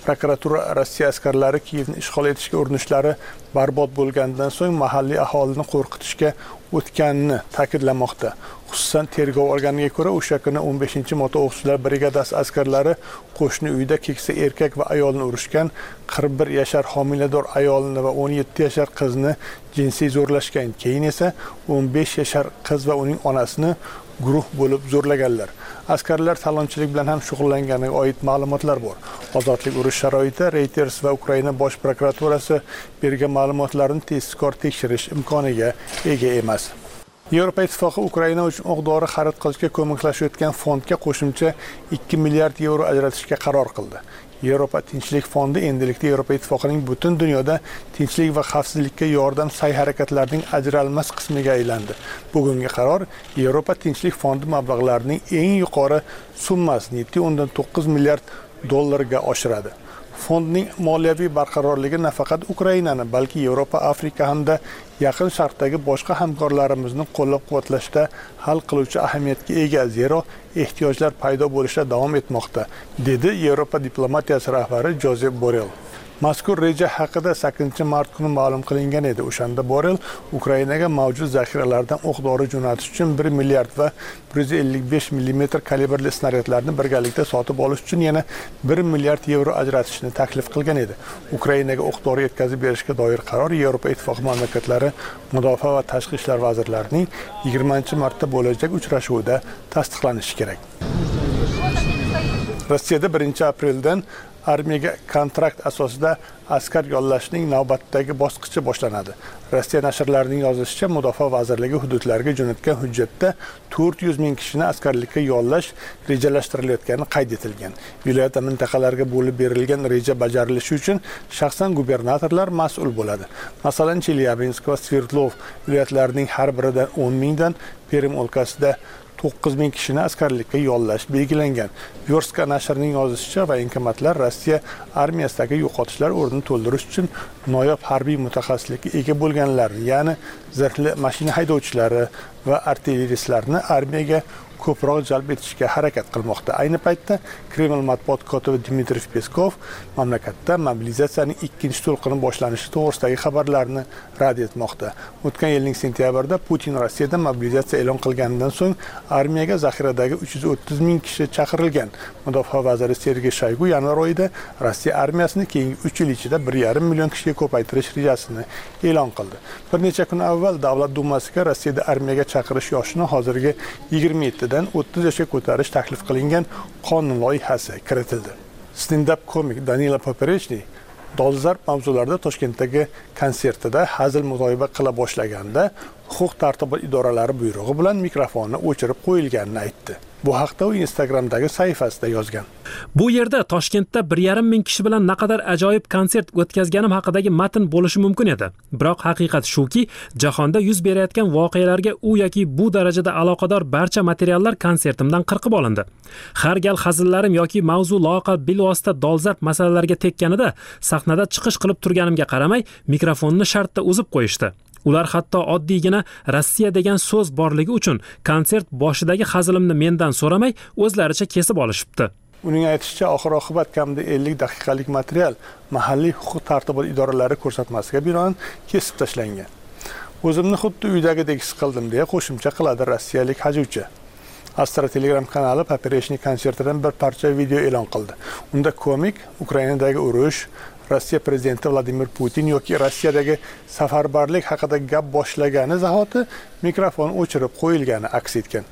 Prokuratura Rossiya askarlari Kiyevni ishg'ol etishga urinishlari barbod bo'lgandan so'ng mahalliy aholini qo'rqitishga o'tganini ta'kidlamoqda. Xususan, tergov organiga ko'ra, o'sha kuni o'n beshinchi moto'qchilar brigadasi askarlari qo'shni uyda keksa erkak va ayolni urishgan, qirq bir yashar homilador ayolni va o'n yetti yashar qizni jinsiy zo'rlashgan. Keyin esa o'n besh yashar qiz va uning onasini guruh bo'lib zo'rlaganlar. Askarlar talonchilik bilan ham shug'ullanganiga oid ma'lumotlar bor. Ozodlik urush sharoitida Reuters va Ukraina bosh prokuraturasi bergan ma'lumotlarni tezkor tekshirish imkoniga ega emas. Yevropa Ittifoqi Ukraina uchun o'q-dori xarid qilishga ko'maklashayotgan fondga qo'shimcha ikki milliard yevro ajratishga qaror qildi. Yevropa Tinchlik fondi endilikda Yevropa Ittifoqining butun dunyoda tinchlik va xavfsizlikka yordam sa'y-harakatlarining ajralmas qismiga aylandi. Bugungi qaror Yevropa Tinchlik fondi mablag'larining eng yuqori summasini yetti o'ndan to'qqiz milliard dollarga oshiradi. Fondning moliyaviy barqarorligi nafaqat Ukrainani, balki Yevropa, Afrika hamda Yaqin Sharqdagi boshqa hamkorlarimizni qo'llab-quvvatlashda hal qiluvchi ahamiyatga ega, zero ehtiyojlar paydo bo'lishda davom etmoqda, dedi Yevropa diplomatiyasi rahbari Josep Borrell. Mazkur reja haqida sakkizinchi mart kuni ma'lum qilingan edi. O'shanda Borrell Ukrainaga mavjud zaxiralardan o'q-dori jo'natish uchun bir milliard va bir yuz ellik besh millimetr kalibrli snaryadlarni birgalikda sotib olish uchun yana bir milliard yevro ajratishni taklif qilgan edi. Ukrainaga o'q-dori yetkazib berishga doir qaror Yevropa Ittifoqi mamlakatlari mudofaa va tashqi ishlar vazirlarining yigirmanchi martda bo'lajak uchrashuvida tasdiqlanishi kerak. Rossiyada birinchi apreldan armiyaga kontrakt asosida askar yollashning navbatdagi bosqichi boshlanadi. Rossiya nashrlarining yozishicha, Mudofaa vazirligi hududlarga jo'natgan hujjatda to'rt yuz ming kishini askarlikka yollash rejalashtirilayotgani qayd etilgan. Viloyat mintaqalarga bo'lib berilgan reja bajarilishi uchun shaxsan gubernatorlar mas'ul bo'ladi. Masalan, Chelyabinsk va Sverdlov viloyatlarining har biridan o'n mingdan, Perm o'lkasida to'qqiz ming kishini askarlikka yollash belgilangan. Vyorska nashrining yozishicha, voenkomatlar Rossiya armiyasidagi yo'qotishlar o'rnini to'ldirish uchun noyob harbiy mutaxassislikka ega bo'lganlarni, ya'ni zirhli mashina haydovchilari va artilleristlarni armiyaga ko'proq jalb etishga harakat qilmoqda. Ayni paytda Kreml matbuot kotibi Dmitriy Peskov mamlakatda mobilizatsiyaning ikkinchi to'lqini boshlanishi to'g'risidagi xabarlarni rad etmoqda. O'tgan yilning sentyabrida Putin Rossiyada mobilizatsiya e'lon qilganidan so'ng armiyaga zaxiradagi uch yuz o'ttiz ming kishi chaqirilgan. Mudofaa vaziri Sergey Shoygu yanvar oyida Rossiya armiyasini keyingi uch yil ichida bir yarim million kishiga ko'paytirish rejasini e'lon qildi. Bir necha kun avval Davlat dumasiga Rossiyada armiyaga chaqirish yoshini hozirgi yigirma yetti dan o'ttiz yoshga ko'tarish taklif qilingan qonun loyihasi kiritildi. Stand-up komik Danila Poperechny dolzarb mavzularda Toshkentdagi konsertida hazil muzoyiba qila boshlaganda huquq tartibot idoralari buyrug'i bilan mikrofonni o'chirib qo'yilganini aytdi. Bu haqda u Instagramdagi sahifasida yozgan. Bu yerda Toshkentda bir yarim ming kishi bilan naqadar ajoyib konsert o'tkazganim haqidagi matn bo'lishi mumkin edi. Biroq haqiqat shuki, jahonda yuz berayotgan voqealarga u yoki bu darajada aloqador barcha materiallar konsertimdan qirqib olindi. Har gal hazillarim yoki mavzu loaqal bilvosita dolzarb masalalarga tekkanida sahnada chiqish qilib turganimga qaramay, mikrofonni shartda uzib qo'yishdi. Ular hatto oddiygina Rossiya degan so'z borligi uchun konsert boshidagi hazilimni mendan so'ramay, o'zlaricha kesib olishibdi. Uning aytishicha, oxir-oqibat kamida ellik daqiqalik material mahalliy huquq tartibot idoralari ko'rsatmasiga binoan kesib tashlangan. O'zimni xuddi uydagidek his qildim, deya qo'shimcha qiladi rossiyalik hajuvchi. Astra Telegram kanali Poperechny konsertidan bir parcha video e'lon qildi. Unda komik Ukrainadagi urush, Rossiya prezidenti Vladimir Putin yoki Rossiyadagi safarbarlik haqida gap boshlagani zahoti mikrofon o'chirib qo'yilgani aks etgan.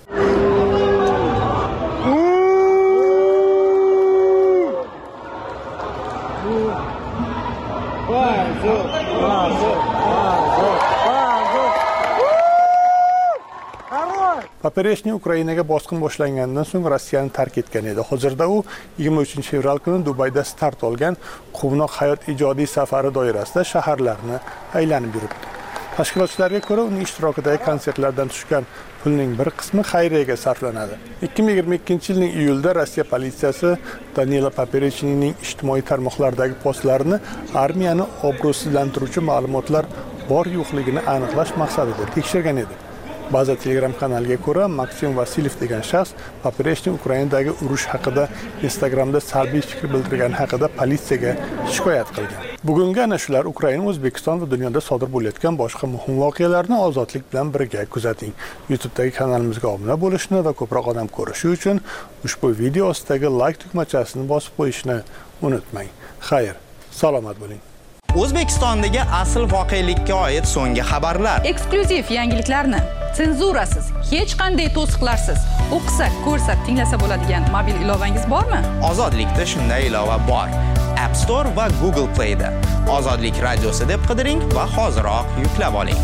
Poperechny Ukrainaga bosqin boshlangandan so'ng Rossiyani tark etgan edi. Hozirda u yigirma uchinchi fevral kuni Dubayda start olgan quvnoq hayot ijodiy safari doirasida shaharlarni aylanib yuribdi. Tashkilotchilarga ko'ra, uning ishtirokidagi konsertlardan tushgan pulning bir qismi xayriyaga sarflanadi. ikki ming yigirma ikkinchi yilning iyulida Rossiya politsiyasi Danila Poperechnyning ijtimoiy tarmoqlardagi postlarini armiyani obro'sizlantiruvchi ma'lumotlar bor yo'qligini aniqlash maqsadida tekshirgan edi. Baza Telegram kanaliga ko'ra, Maksim Vasilyev degan shaxs Popreshniy Ukrainadagi urush haqida Instagramda salbiy fikr bildirgani haqida politsiyaga shikoyat qilgan. Bugungi ana shular Ukraina, O'zbekiston va dunyoda sodir bo'layotgan boshqa muhim voqealarni ozodlik bilan birga kuzating. YouTube'dagi kanalimizga obuna bo'lishni va ko'proq odam ko'rishi uchun ushbu video ostidagi like tugmachasini bosib qo'yishni unutmang. Xayr, salomat bo'ling. O'zbekistondagi asl voqelikka oid so'nggi xabarlar. Eksklyuziv yangiliklarni senzurasiz, hech qanday to'siqlarsiz o'qisa, ko'rsa, tinglasa bo'ladigan mobil ilovangiz bormi? Ozodlikda shunday ilova bor. App Store va Google Play da. Ozodlik radiosi deb qidiring va hoziroq yuklab oling.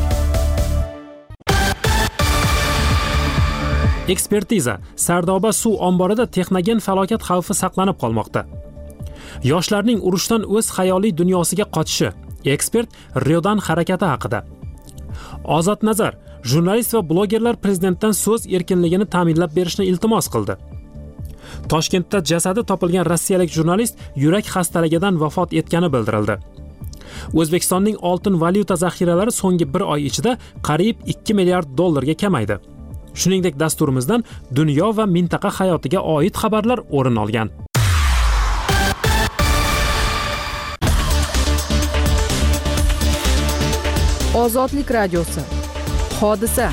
Ekspertiza: Sardoba suv omborida texnogen falokat xavfi saqlanib qolmoqda. Yoshlarning urushdan o'z xayoliy dunyosiga qochishi. Ekspert Riodan harakati haqida. Ozod Nazar: jurnalist va blogerlar prezidentdan so'z erkinligini ta'minlab berishni iltimos qildi. Toshkentda jasadi topilgan rossiyalik jurnalist yurak xastaligidan vafot etgani bildirildi. O'zbekistonning oltin valyuta zaxiralari so'nggi bir oy ichida qariyb ikki milliard dollarga kamaydi. Shuningdek, dasturimizdan dunyo va mintaqa hayotiga oid xabarlar o'rin olgan. Ozodlik radiosi. Hodisa.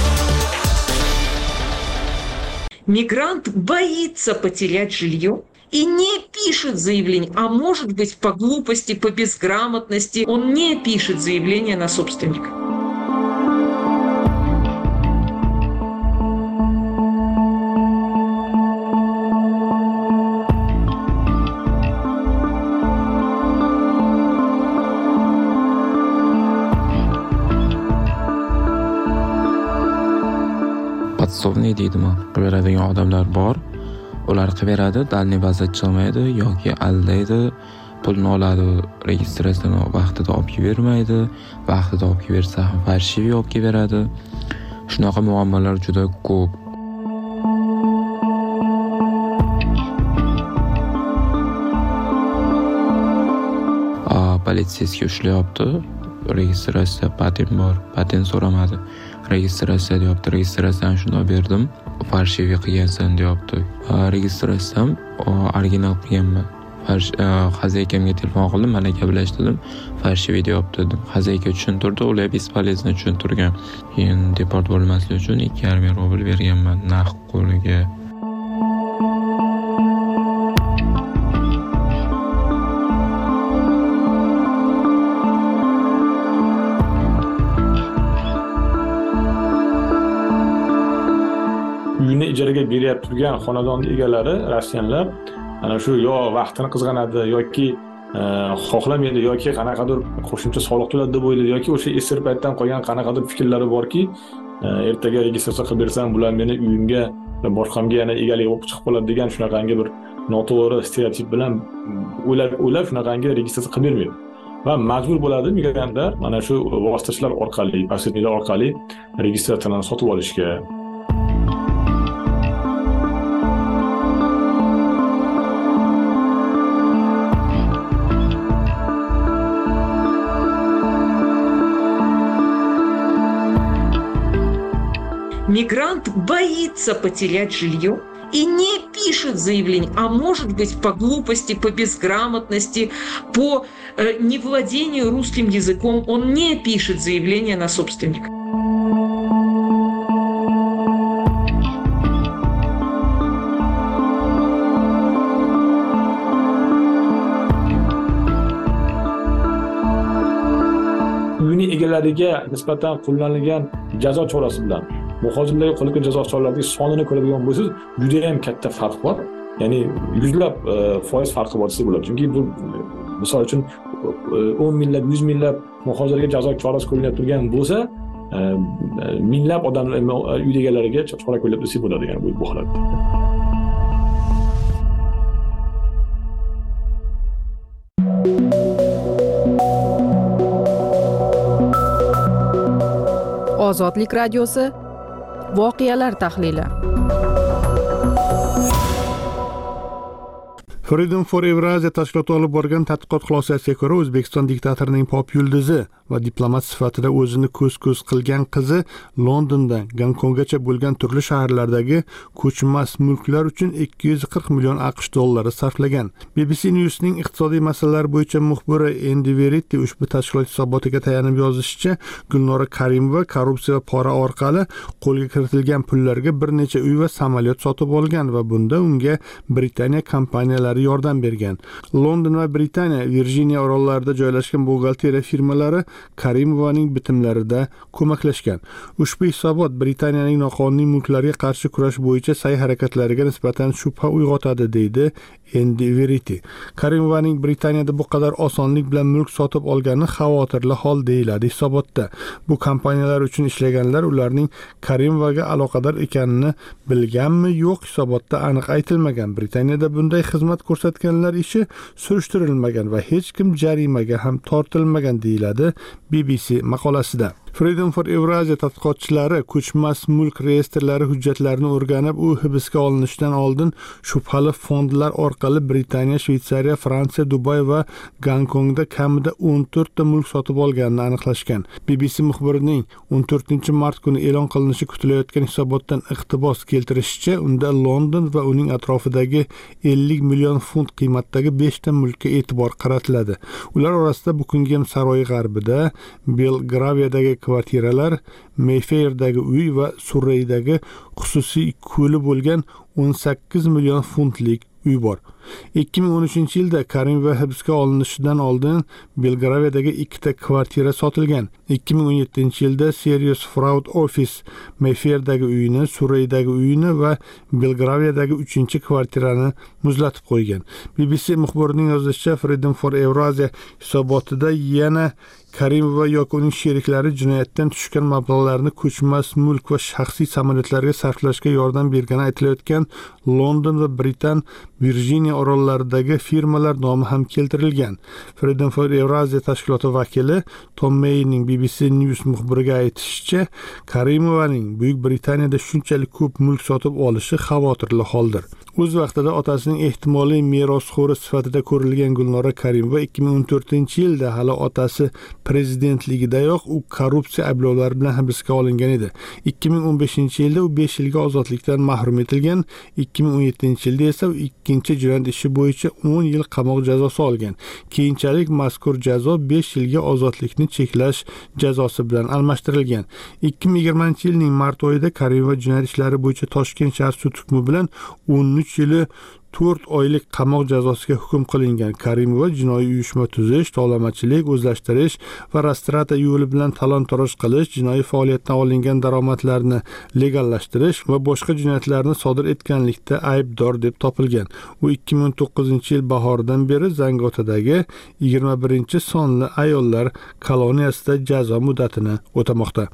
Мигрант боится потерять жилье и не пишет заявление, а может быть по глупости, по безграмотности, он не пишет заявление на собственника. Podsovniy deydimi? Qilaveradigan odamlar bor. Ular qilaveradi, dalniy baza chiqmaydi yoki aldaydi, pulni oladi, registratsiyani vaqtida olib bermaydi, vaqtida olib bersa ham farshiviy olib beradi. Shunaqa muammolar juda ko'p. A, politsiyasiga ushlayapti. Registratsiya patent bor, patent so'ramadi. Registratsiya deyapti, registratsiyani shunday berdim. Farshiviy qilgansan deyapti. Registratsiyam original qilganman. Xazaykamga telefon qildim, mana gaplashdim. Farshiviy deyapti dedim. Xazayka tushuntirdi, ular bespolezno tushuntirgan. Keyin deport bo'lmaslik uchun ikki yarim ming rubl berganman naqd qo'liga. Uyini ijaraga beryapti turgan xonadon egalari, rossiyanlar, ana shu yo vaqtini qizg'anadi yoki xohlamaydi yoki qanaqadir qo'shimcha soliq to'ladi deb o'ylaydi yoki o'sha esir paytdan qolgan qanaqadir fikrlari borki, ertaga registratsiya qilib bersam, bular meni uyimga va boshqamga yana egalik bo'lib chiqib qoladi degan shunaqangi bir noto'g'ri stereotip bilan o'ylab o'ylab shunaqangi registratsiya qilib bermaydi. Va majbur bo'ladi migrantlar mana shu vositachilar orqali, posredniklar orqali registratsiyani sotib olishga. Мигрант боится потерять жилье и не пишет заявление, а может быть по глупости, по безграмотности, по э, невладению русским языком, он не пишет заявление на собственника. Uyini egalariga nisbatan qo'llanilgan jazo chorasi bilan muhojirlarga qo'llangan jazo choralarining sonini ko'radigan bo'lsangiz, juda ham katta farq bor. Ya'ni yuzlab foiz farqi bor desa bo'ladi. Chunki bu misol uchun o'n minglab, yuz minglab muhojirlarga jazo chorasi qo'llanib turgan bo'lsa, minglab odamlar uy egalariga chora qo'llab desa bo'ladi, ya'ni bu holatda. Ozodlik radiosi voqealar tahlili. Freedom for Eurasia tashkiloti olib borgan tadqiqot xulosasiga ko'ra, O'zbekiston diktatorining pop yulduzi va diplomat sifatida o'zini ko'z-ko'z qilgan qizi Londondan Gonkonggacha bo'lgan turli shaharlardagi ko'chmas mulklar uchun ikki yuz qirq million AQSh dollari sarflagan. B B C News'ning iqtisodiy masalalar bo'yicha muxbiri Andy Verity ushbu tashkilot hisobotiga tayanib yozishicha, Gulnora Karimova korrupsiya va pora orqali qo'lga kiritilgan pullarga bir necha uy va samolyot sotib olgan va bunda unga Britaniya kompaniyalari yordam bergan. London va Britaniya Virjiniya orollarida joylashgan buxgalteriya firmalari Karimovaning bitimlarida ko'maklashgan. Ushbu hisobot Britaniyaning noqonuniy mulklarga qarshi kurash bo'yicha sa'y harakatlariga nisbatan shubha uyg'otadi, deydi Andy Verity. Karimovaning Britaniyada bu qadar osonlik bilan mulk sotib olgani xavotirli hol deyiladi hisobotda. Bu kompaniyalar uchun ishlaganlar ularning Karimovaga aloqador ekanini bilganmi, yo'q, hisobotda aniq aytilmagan. Britaniyada bunday xizmat ko'rsatganlar ishi surishtirilmagan va hech kim jarimaga ham tortilmagan, deyiladi B B C maqolasida. Freedom for Eurasia tadqiqotchilari ko'chmas mulk reyestrlari hujjatlarini o'rganib, u hibsga olinishidan oldin shubhali fondlar orqali Britaniya, Shveysariya, Fransiya, Dubay va Gonkongda kamida o'n to'rt ta mulk sotib olganini aniqlashgan. B B C muxbirining o'n to'rtinchi mart kuni e'lon qilinishi kutilayotgan hisobotdan iqtibos keltirishicha, unda London va uning atrofidagi ellik million funt qiymatdagi besh ta mulkka e'tibor qaratiladi. Ular orasida Buckingham saroyi g'arbida, Belgraviyadagi kvartiralar, Mayfairdagi uy va Surreydagi xususiy ko'li bo'lgan o'n sakkiz million funtlik uy bor. ikki ming o'n uchinchi yilda Karimova hibsga olinishidan oldin Belgraviyadagi ikkita kvartira sotilgan. ikki ming o'n yettinchi yilda Serious Fraud Office Mayfairdagi uyini, Surreydagi uyini va Belgraviyadagi uchinchi kvartirani muzlatib qo'ygan. B B C muxbirining yozishicha, Freedom for Eurasia hisobotida yana Karimova yoki uning sheriklari jinoyatdan tushgan mablag'larni ko'chmas mulk va shaxsiy samolyotlarga sarflashga yordam bergani aytilayotgan London va Britan Virjiniya orollaridagi firmalar nomi ham keltirilgan. Freedom for Eurasia tashkiloti vakili Tom Mayning B B C News muxbiriga aytishicha, Karimovaning Buyuk Britaniyada shunchalik ko'p mulk sotib olishi xavotirli holdir. O'z vaqtida otasining ehtimoliy merosxo'ri sifatida ko'rilgan Gulnora Karimova ikki ming o'n to'rtinchi yilda hali otasi prezidentligidayoq u korrupsiya ayblovlari bilan hibsga olingan edi. ikki ming o'n beshinchi yilda u besh yilga ozodlikdan mahrum etilgan, ikki ming o'n yettinchi yilda esa u ikkinchi jinoyat ishi bo'yicha o'n yil qamoq jazosi olgan. Keyinchalik mazkur jazo besh yilga ozodlikni cheklash jazosi bilan almashtirilgan. ikki ming yigirmanchi yilning mart oyida Karimova jinoyat ishlari bo'yicha Toshkent shahar sud hukmi bilan o'n uch yili to'rt oylik qamoq jazosiga hukm qilingan. Karimova jinoiy uyushma tuzish, tovlamachilik, o'zlashtirish va rastrata yo'li bilan talon-toroj qilish, jinoiy faoliyatdan olingan daromadlarni legallashtirish va boshqa jinoyatlarni sodir etganlikda aybdor deb topilgan. U ikki ming o'n to'qqizinchi yil bahoridan beri Zangotadagi yigirma birinchi sonli ayollar koloniyasida jazo muddatini o'tamoqda.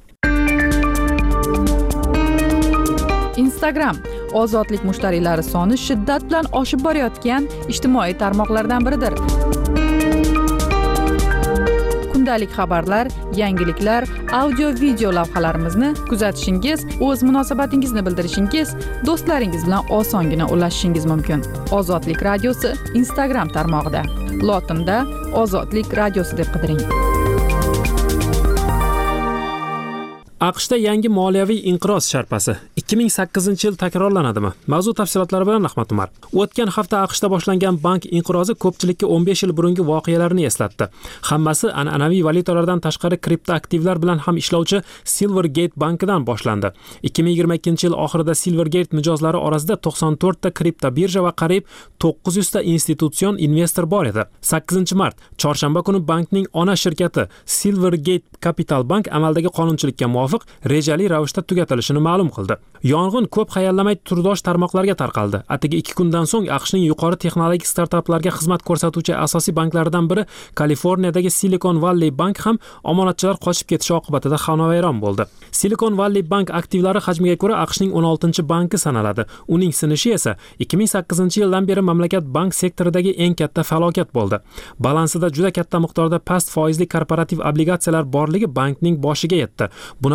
Instagram ozodlik mushtariylari soni shiddat bilan oshib borayotgan ijtimoiy tarmoqlardan biridir. Kundalik xabarlar, yangiliklar, audio-video lavhalarimizni kuzatishingiz, o'z munosabatingizni bildirishingiz, do'stlaringiz bilan osongina ulashishingiz mumkin. Ozodlik radiosi Instagram tarmog'ida. Lotinda Ozodlik radiosi deb qidiring. AQShda yangi moliyaviy inqiroz sharpasi ikki ming sakkizinchi yil takrorlanadimi? Mavzu tafsilotlari bilan Ahmad Umar. O'tgan hafta AQShda boshlangan bank inqirozi ko'pchilikka o'n besh yil burungi voqealarni eslatdi. Hammasi an'anaviy valyutalardan tashqari kriptoaktivlar bilan ham ishlovchi Silvergate bankidan boshlandi. ikki ming yigirma ikkinchi yil oxirida Silvergate mijozlari orasida to'qson to'rt ta kripto birja va qariyb to'qqiz yuz ta institutsion investor bor edi. sakkizinchi mart chorshanba kuni bankning ona shirkati Silvergate Capital Bank amaldagi qonunchilikka muvofiq rejali ravishda tugatilishini ma'lum qildi. Yong'in ko'p hayallamay turdosh tarmoqlarga tarqaldi. Atigi ikki kundan so'ng AQShning yuqori texnologik startaplarga xizmat ko'rsatuvchi asosiy banklaridan biri Kaliforniyadagi Silicon Valley Bank ham omonatchilar qochib ketishi oqibatida xonavayron bo'ldi. Silicon Valley Bank aktivlari hajmiga ko'ra AQShning o'n oltinchi banki sanaladi. Uning sinishi esa ikki ming sakkizinchi yildan beri mamlakat bank sektoridagi eng katta falokat bo'ldi. Balansida juda katta miqdorda past foizli korporativ obligatsiyalar borligi bankning boshiga yetdi. Bunaqa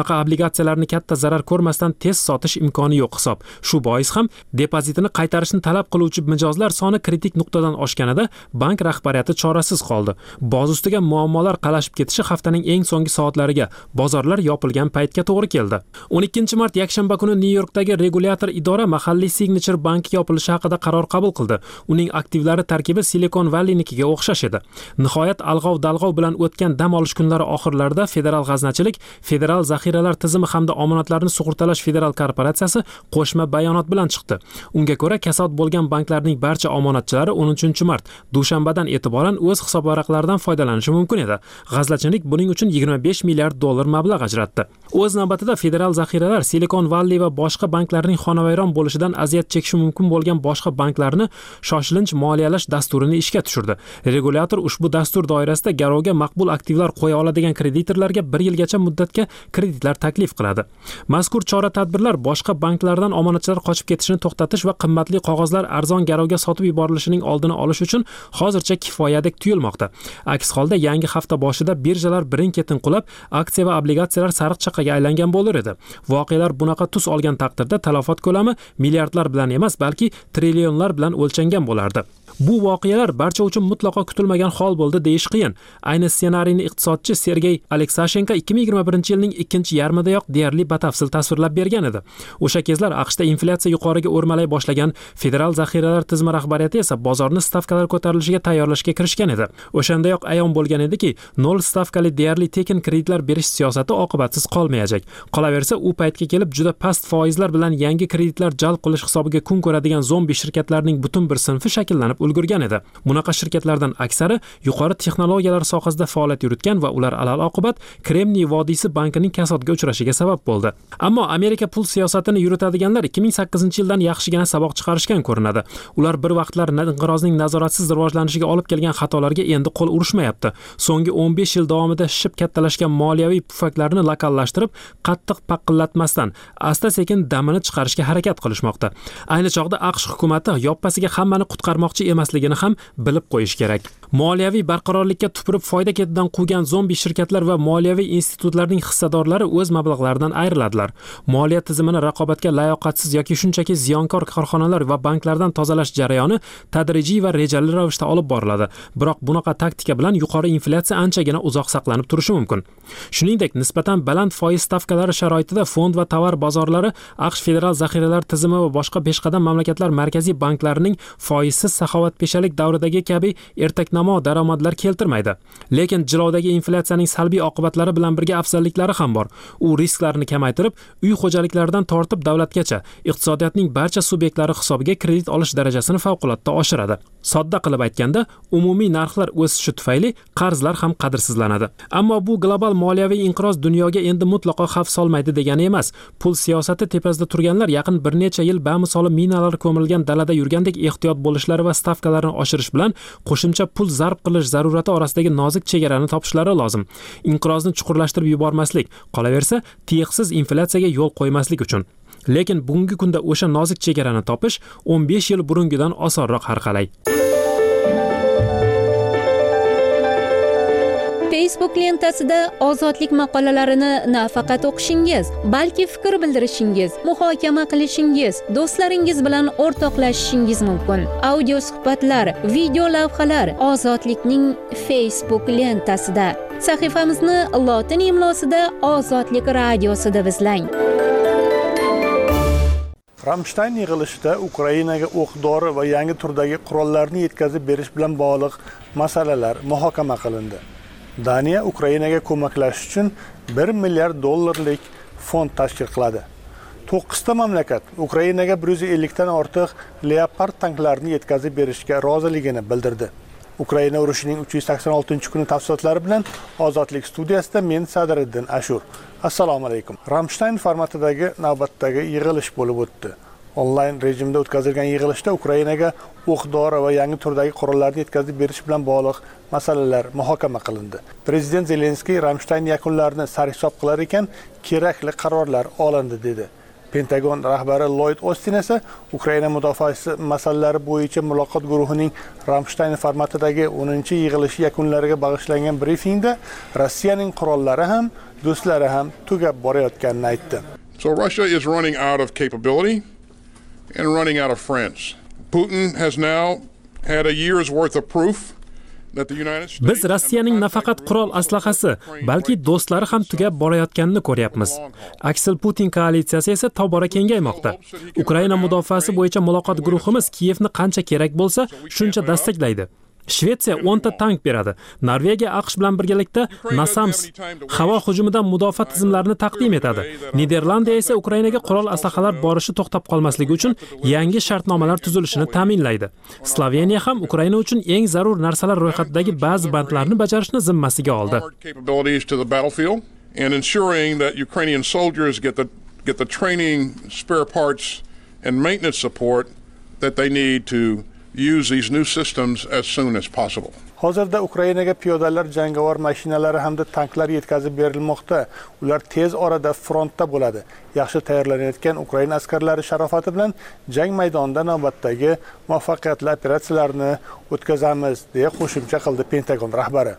bunaqa obligatsiyalarni katta zarar ko'rmasdan tez sotish imkoni yo'q hisob. Shu bois ham depozitini qaytarishni talab qiluvchi mijozlar soni kritik nuqtadan oshganida bank rahbariyati chorasiz qoldi. Boz ustiga muammolar qalashib ketishi haftaning eng so'nggi soatlariga, bozorlar yopilgan paytga to'g'ri keldi. o'n ikkinchi mart yakshanba kuni Nyu-Yorkdagi regulyator idora mahalliy Signature banki yopilishi haqida qaror qabul qildi. Uning aktivlari tarkibi Silicon Valleynikiga o'xshash edi. Nihoyat alg'ov-dalg'ov bilan o'tgan dam olish kunlari oxirlarida Federal g'aznachilik, Federal zaxiralar tizimi hamda omonatlarni sug'urtalash federal korporatsiyasi qo'shma bayonot bilan chiqdi. Unga ko'ra, kasod bo'lgan banklarning barcha omonatchilari o'n uchinchi mart dushanbadan e'tiboran o'z hisob varaqlaridan foydalanishi mumkin edi. G'aznachilik buning uchun yigirma besh milliard dollar mablag' ajratdi. O'z navbatida federal zaxiralar Silicon Valley va boshqa banklarning xonavayron bo'lishidan aziyat chekishi mumkin bo'lgan boshqa banklarni shoshilinch moliyalash dasturini ishga tushirdi. Regulyator ushbu dastur doirasida garovga maqbul aktivlar qo'ya oladigan kreditorlarga bir yilgacha muddatga kreditlar taklif qiladi. Mazkur chora-tadbirlar boshqa banklardan omonatchilar qochib ketishini to'xtatish va qimmatli qog'ozlar arzon garovga sotib yuborilishining oldini olish uchun hozircha kifoyadek tuyulmoqda. Aks holda yangi hafta boshida birjalar birin-ketin qulab, aksiya va obligatsiyalar sariq chaqaga aylangan bo'lar edi. Voqealar bunaqa tus olgan taqdirda talafot ko'lami milliardlar bilan emas, balki trillionlar bilan o'lchangan bo'lardi. Bu voqealar barcha uchun mutlaqo kutilmagan hol bo'ldi deyish qiyin. Ayni ssenariyni iqtisodchi Sergey Aleksashenko ikki ming yigirma birinchi yilning ikkinchi yarmidayoq deyarli batafsil tasvirlab bergan edi. O'sha kezlar AQShda inflyatsiya yuqoriga o'rmalay boshlagan, federal zaxiralar tizimi rahbariyati esa bozorni stavkalar ko'tarilishiga tayyorlashga kirishgan edi. O'shandayoq ayon bo'lgan ediki, nol stavkali deyarli tekin kreditlar berish siyosati oqibatsiz qolmayajak. Qolaversa, u paytga kelib juda past foizlar bilan yangi kreditlar jalb qilish hisobiga kun ko'radigan zombi shirkatlarning butun bir sinfi shakllanib ulgurgan edi. Bunaqa shirkatlardan aksari yuqori texnologiyalar sohasida faoliyat yuritgan va ular alal oqibat Kremniy vodiysi bankining kasodga uchrashiga sabab bo'ldi. Ammo Amerika pul siyosatini yuritadiganlar ikki ming sakkizinchi yildan yaxshigina saboq chiqarishgan ko'rinadi. Ular bir vaqtlar inqirozning nazoratsiz rivojlanishiga olib kelgan xatolarga endi qo'l urishmayapti. So'nggi o'n besh yil davomida shishib kattalashgan moliyaviy pufaklarni lokallashtirib, qattiq paqillatmasdan asta-sekin damini chiqarishga harakat qilishmoqda. Ayni chog'da AQSh hukumatı yoppasiga hammani qutqarmoqchi emasligini ham bilib qo'yish kerak. Moliyaviy barqarorlikka tupurib foyda ketidan quvgan zombi shirkatlar va moliyaviy institutlarning hissadorlari o'z mablag'laridan ayriladilar. Moliya tizimini raqobatga layoqatsiz yoki shunchaki ziyonkor korxonalar va banklardan tozalash jarayoni tadrijiy va rejali ravishda olib boriladi. Biroq bunaqa taktika bilan yuqori inflyatsiya anchagina uzoq saqlanib turishi mumkin. Shuningdek, nisbatan baland foiz stavkalari sharoitida fond va tovar bozorlari AQSh federal zaxiralar tizimi va boshqa peshqadam mamlakatlar markaziy banklarining foizsiz saxovatpeshalik davridagi kabi ertaknamo daromadlar keltirmaydi. Lekin jilovdagi inflyatsiyaning salbiy oqibatlari bilan birga afzalliklari ham bor. U risklarni kamaytirib, uy xo'jaliklaridan tortib davlatgacha iqtisodiyotning barcha subyektlari hisobiga kredit olish darajasini favqulodda oshiradi. Sodda qilib aytganda, umumiy narxlar o'sishi tufayli qarzlar ham qadrsizlanadi. Ammo bu global moliyaviy inqiroz dunyoga endi mutlaqo xavf solmaydi degani emas. Pul siyosati tepasida turganlar yaqin bir necha yil bamisoli minalar ko'milgan dalada yurgandek ehtiyot bo'lishlari va stavkalarni oshirish bilan qo'shimcha pul zarb qilish zarurati orasidagi nozik chegarani topishlari lozim. Inqirozni chuqurlashtirib yubormaslik, qolaversa, tiyiqsiz inflyatsiyaga yo'l qo'ymaslik uchun. Lekin bugungi kunda o'sha nozik chegarani topish o'n besh yil burungidan osonroq har qalay. Facebook lentasida ozodlik maqolalarini nafaqat o'qishingiz, balki fikr bildirishingiz, muhokama qilishingiz, do'stlaringiz bilan o'rtoqlashishingiz mumkin. Audio suhbatlar, video lavhalar Ozodlikning Facebook lentasida. Sahifamizni lotin imlosida Ozodlik radiosida izlang. Ramstein yig'ilishida Ukrainaga o'q-dori va yangi turdagi qurollarni yetkazib berish bilan bog'liq masalalar muhokama qilindi. Daniya Ukrainaga ko'maklashish uchun bir milliard dollarlik fond tashkil qiladi. to'qqizta mamlakat Ukrainaga bir yuz ellik dan ortiq Leopard tanklarini yetkazib berishga roziligini bildirdi. Ukraina urushining uch yuz sakson oltinchi kuni tafsilotlari bilan Ozodlik studiyasida men Sadriddin Ashur. Assalomu alaykum. Ramstein formatidagi navbatdagi yig'ilish bo'lib o'tdi. Onlayn rejimda o'tkazilgan yig'ilishda Ukrainaga o'q-dori va yangi turdagi qurollarni yetkazib berish bilan bog'liq masalalar muhokama qilindi. Prezident Zelenskiy Ramstein yakunlarini sarhisob qilar ekan, kerakli qarorlar olindi dedi. Pentagon rahbari Lloyd Austin esa Ukraina mudofaasi masalalari bo'yicha muloqot guruhining Ramstein formatidagi o'ninchi yig'ilishi yakunlariga bag'ishlangan brifingda Rossiyaning qurollari ham, do'stlari ham tugab borayotganini aytdi. So Russia is running out of capability and running out of friends. Putin has now had a year's worth of proof. Biz Rossiyaning nafaqat qurol aslahasi, balki do'stlari ham tugab borayotganini ko'ryapmiz. Aksel Putin koalitsiyasi esa tobora kengaymoqda. Ukraina mudofaasi bo'yicha muloqot guruhimiz Kiyevni qancha kerak bo'lsa, shuncha dastaklaydi. Shvetsiya o'nta tank beradi. Norvegiya AQSh bilan birgalikda NASAMS havo hujumidan mudofaa tizimlarini taqdim etadi. Niderlandiya esa Ukrainaga qurol aslahalar borishi to'xtab qolmasligi uchun yangi shartnomalar tuzilishini ta'minlaydi. Sloveniya ham Ukraina uchun eng zarur narsalar ro'yxatidagi ba'zi bandlarni bajarishni zimmasiga oldi. And ensuring that Ukrainian soldiers get the get the training, spare parts and maintenance support that they need to use these new systems as soon as possible. Hozirda Ukrainaga piyodalar, jangovar mashinalari hamda tanklar yetkazib berilmoqda. Ular tez orada frontda bo'ladi. Yaxshi tayyorlanayotgan Ukraina askarlari sharofati bilan jang maydonida navbatdagi muvaffaqiyatli operatsiyalarni o'tkazamiz, deya qo'shimcha qildi Pentagon rahbari.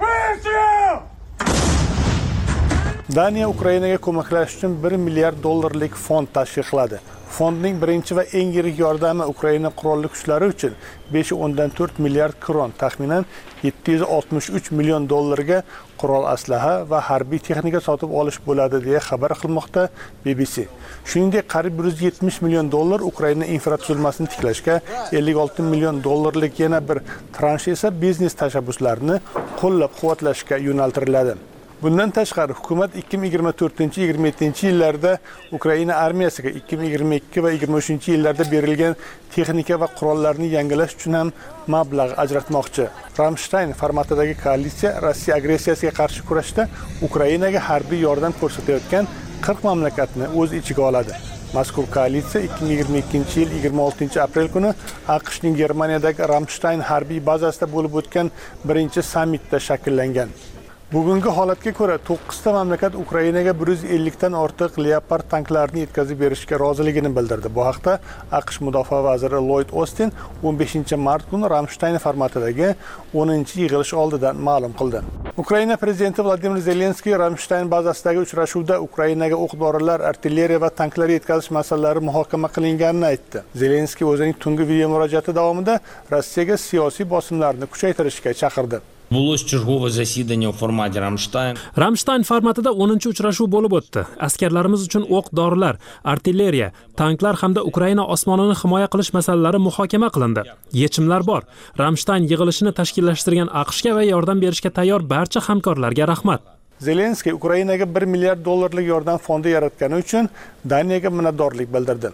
Daniya Ukrainaga ko'maklash uchun bir milliard dollarlik fond tashkil qiladi. Fondning birinchi va eng yirik yordami Ukraina qurolli kuchlari uchun besh o'ndan to'rt milliard kron, taxminan yetti yuz oltmish uch million dollarga qurol aslaha va harbiy texnika sotib olish bo'ladi, deya xabar qilmoqda B B C. Shuningdek, qariyb bir yuz yetmish million dollar Ukraina infratuzilmasini tiklashga, ellik olti million dollarlik yana bir transh esa biznes tashabbuslarini qo'llab-quvvatlashga yo'naltiriladi. Bundan tashqari hukumat ikki ming yigirma to'rtinchi yigirma yettinchi yillarda Ukraina armiyasiga ikki ming yigirma ikki va yigirma uchinchi yillarda berilgan texnika va qurollarni yangilash uchun ham mablag' ajratmoqchi. Ramstein formatidagi koalitsiya Rossiya agressiyasiga qarshi kurashda Ukrainaga harbiy yordam ko'rsatayotgan qirq mamlakatni o'z ichiga oladi. Mazkur koalitsiya ikki ming yigirma ikkinchi yil yigirma oltinchi aprel kuni AQShning Germaniyadagi Ramstein harbiy bazasida bo'lib o'tgan birinchi sammitda shakllangan. Bugungi holatga ko'ra to'qqizta mamlakat Ukrainaga bir yuz ellik dan ortiq Leopard tanklarini yetkazib berishga roziligini bildirdi. Bu haqda AQSh mudofaa vaziri Lloyd Austin o'n beshinchi mart kuni Ramstein formatidagi o'ninchi yig'ilish oldidan ma'lum qildi. Ukraina prezidenti Vladimir Zelenskiy Ramstein bazasidagi uchrashuvda Ukrainaga o'q-dorilar, artilleriya va tanklar yetkazish masalalari muhokama qilinganini aytdi. Zelenskiy o'zining tungi video murojaati davomida Rossiyaga siyosiy bosimlarni kuchaytirishga chaqirdi. Було чергове засідання у форматі Рамштайн. Ramstein formatida o'ninchi uchrashuv bo'lib o'tdi. Askarlarimiz uchun o'q-dorilar, artilleriya, tanklar hamda Ukraina osmonini himoya qilish masalalari muhokama qilindi. Yechimlar bor. Ramstein yig'ilishini tashkillashtirgan AQShga va yordam berishga tayyor barcha hamkorlarga rahmat. Zelenskiy Ukrainaga bir milliard dollarlik yordam fondi yaratgani uchun Daniyaga minnatdorlik bildirdi.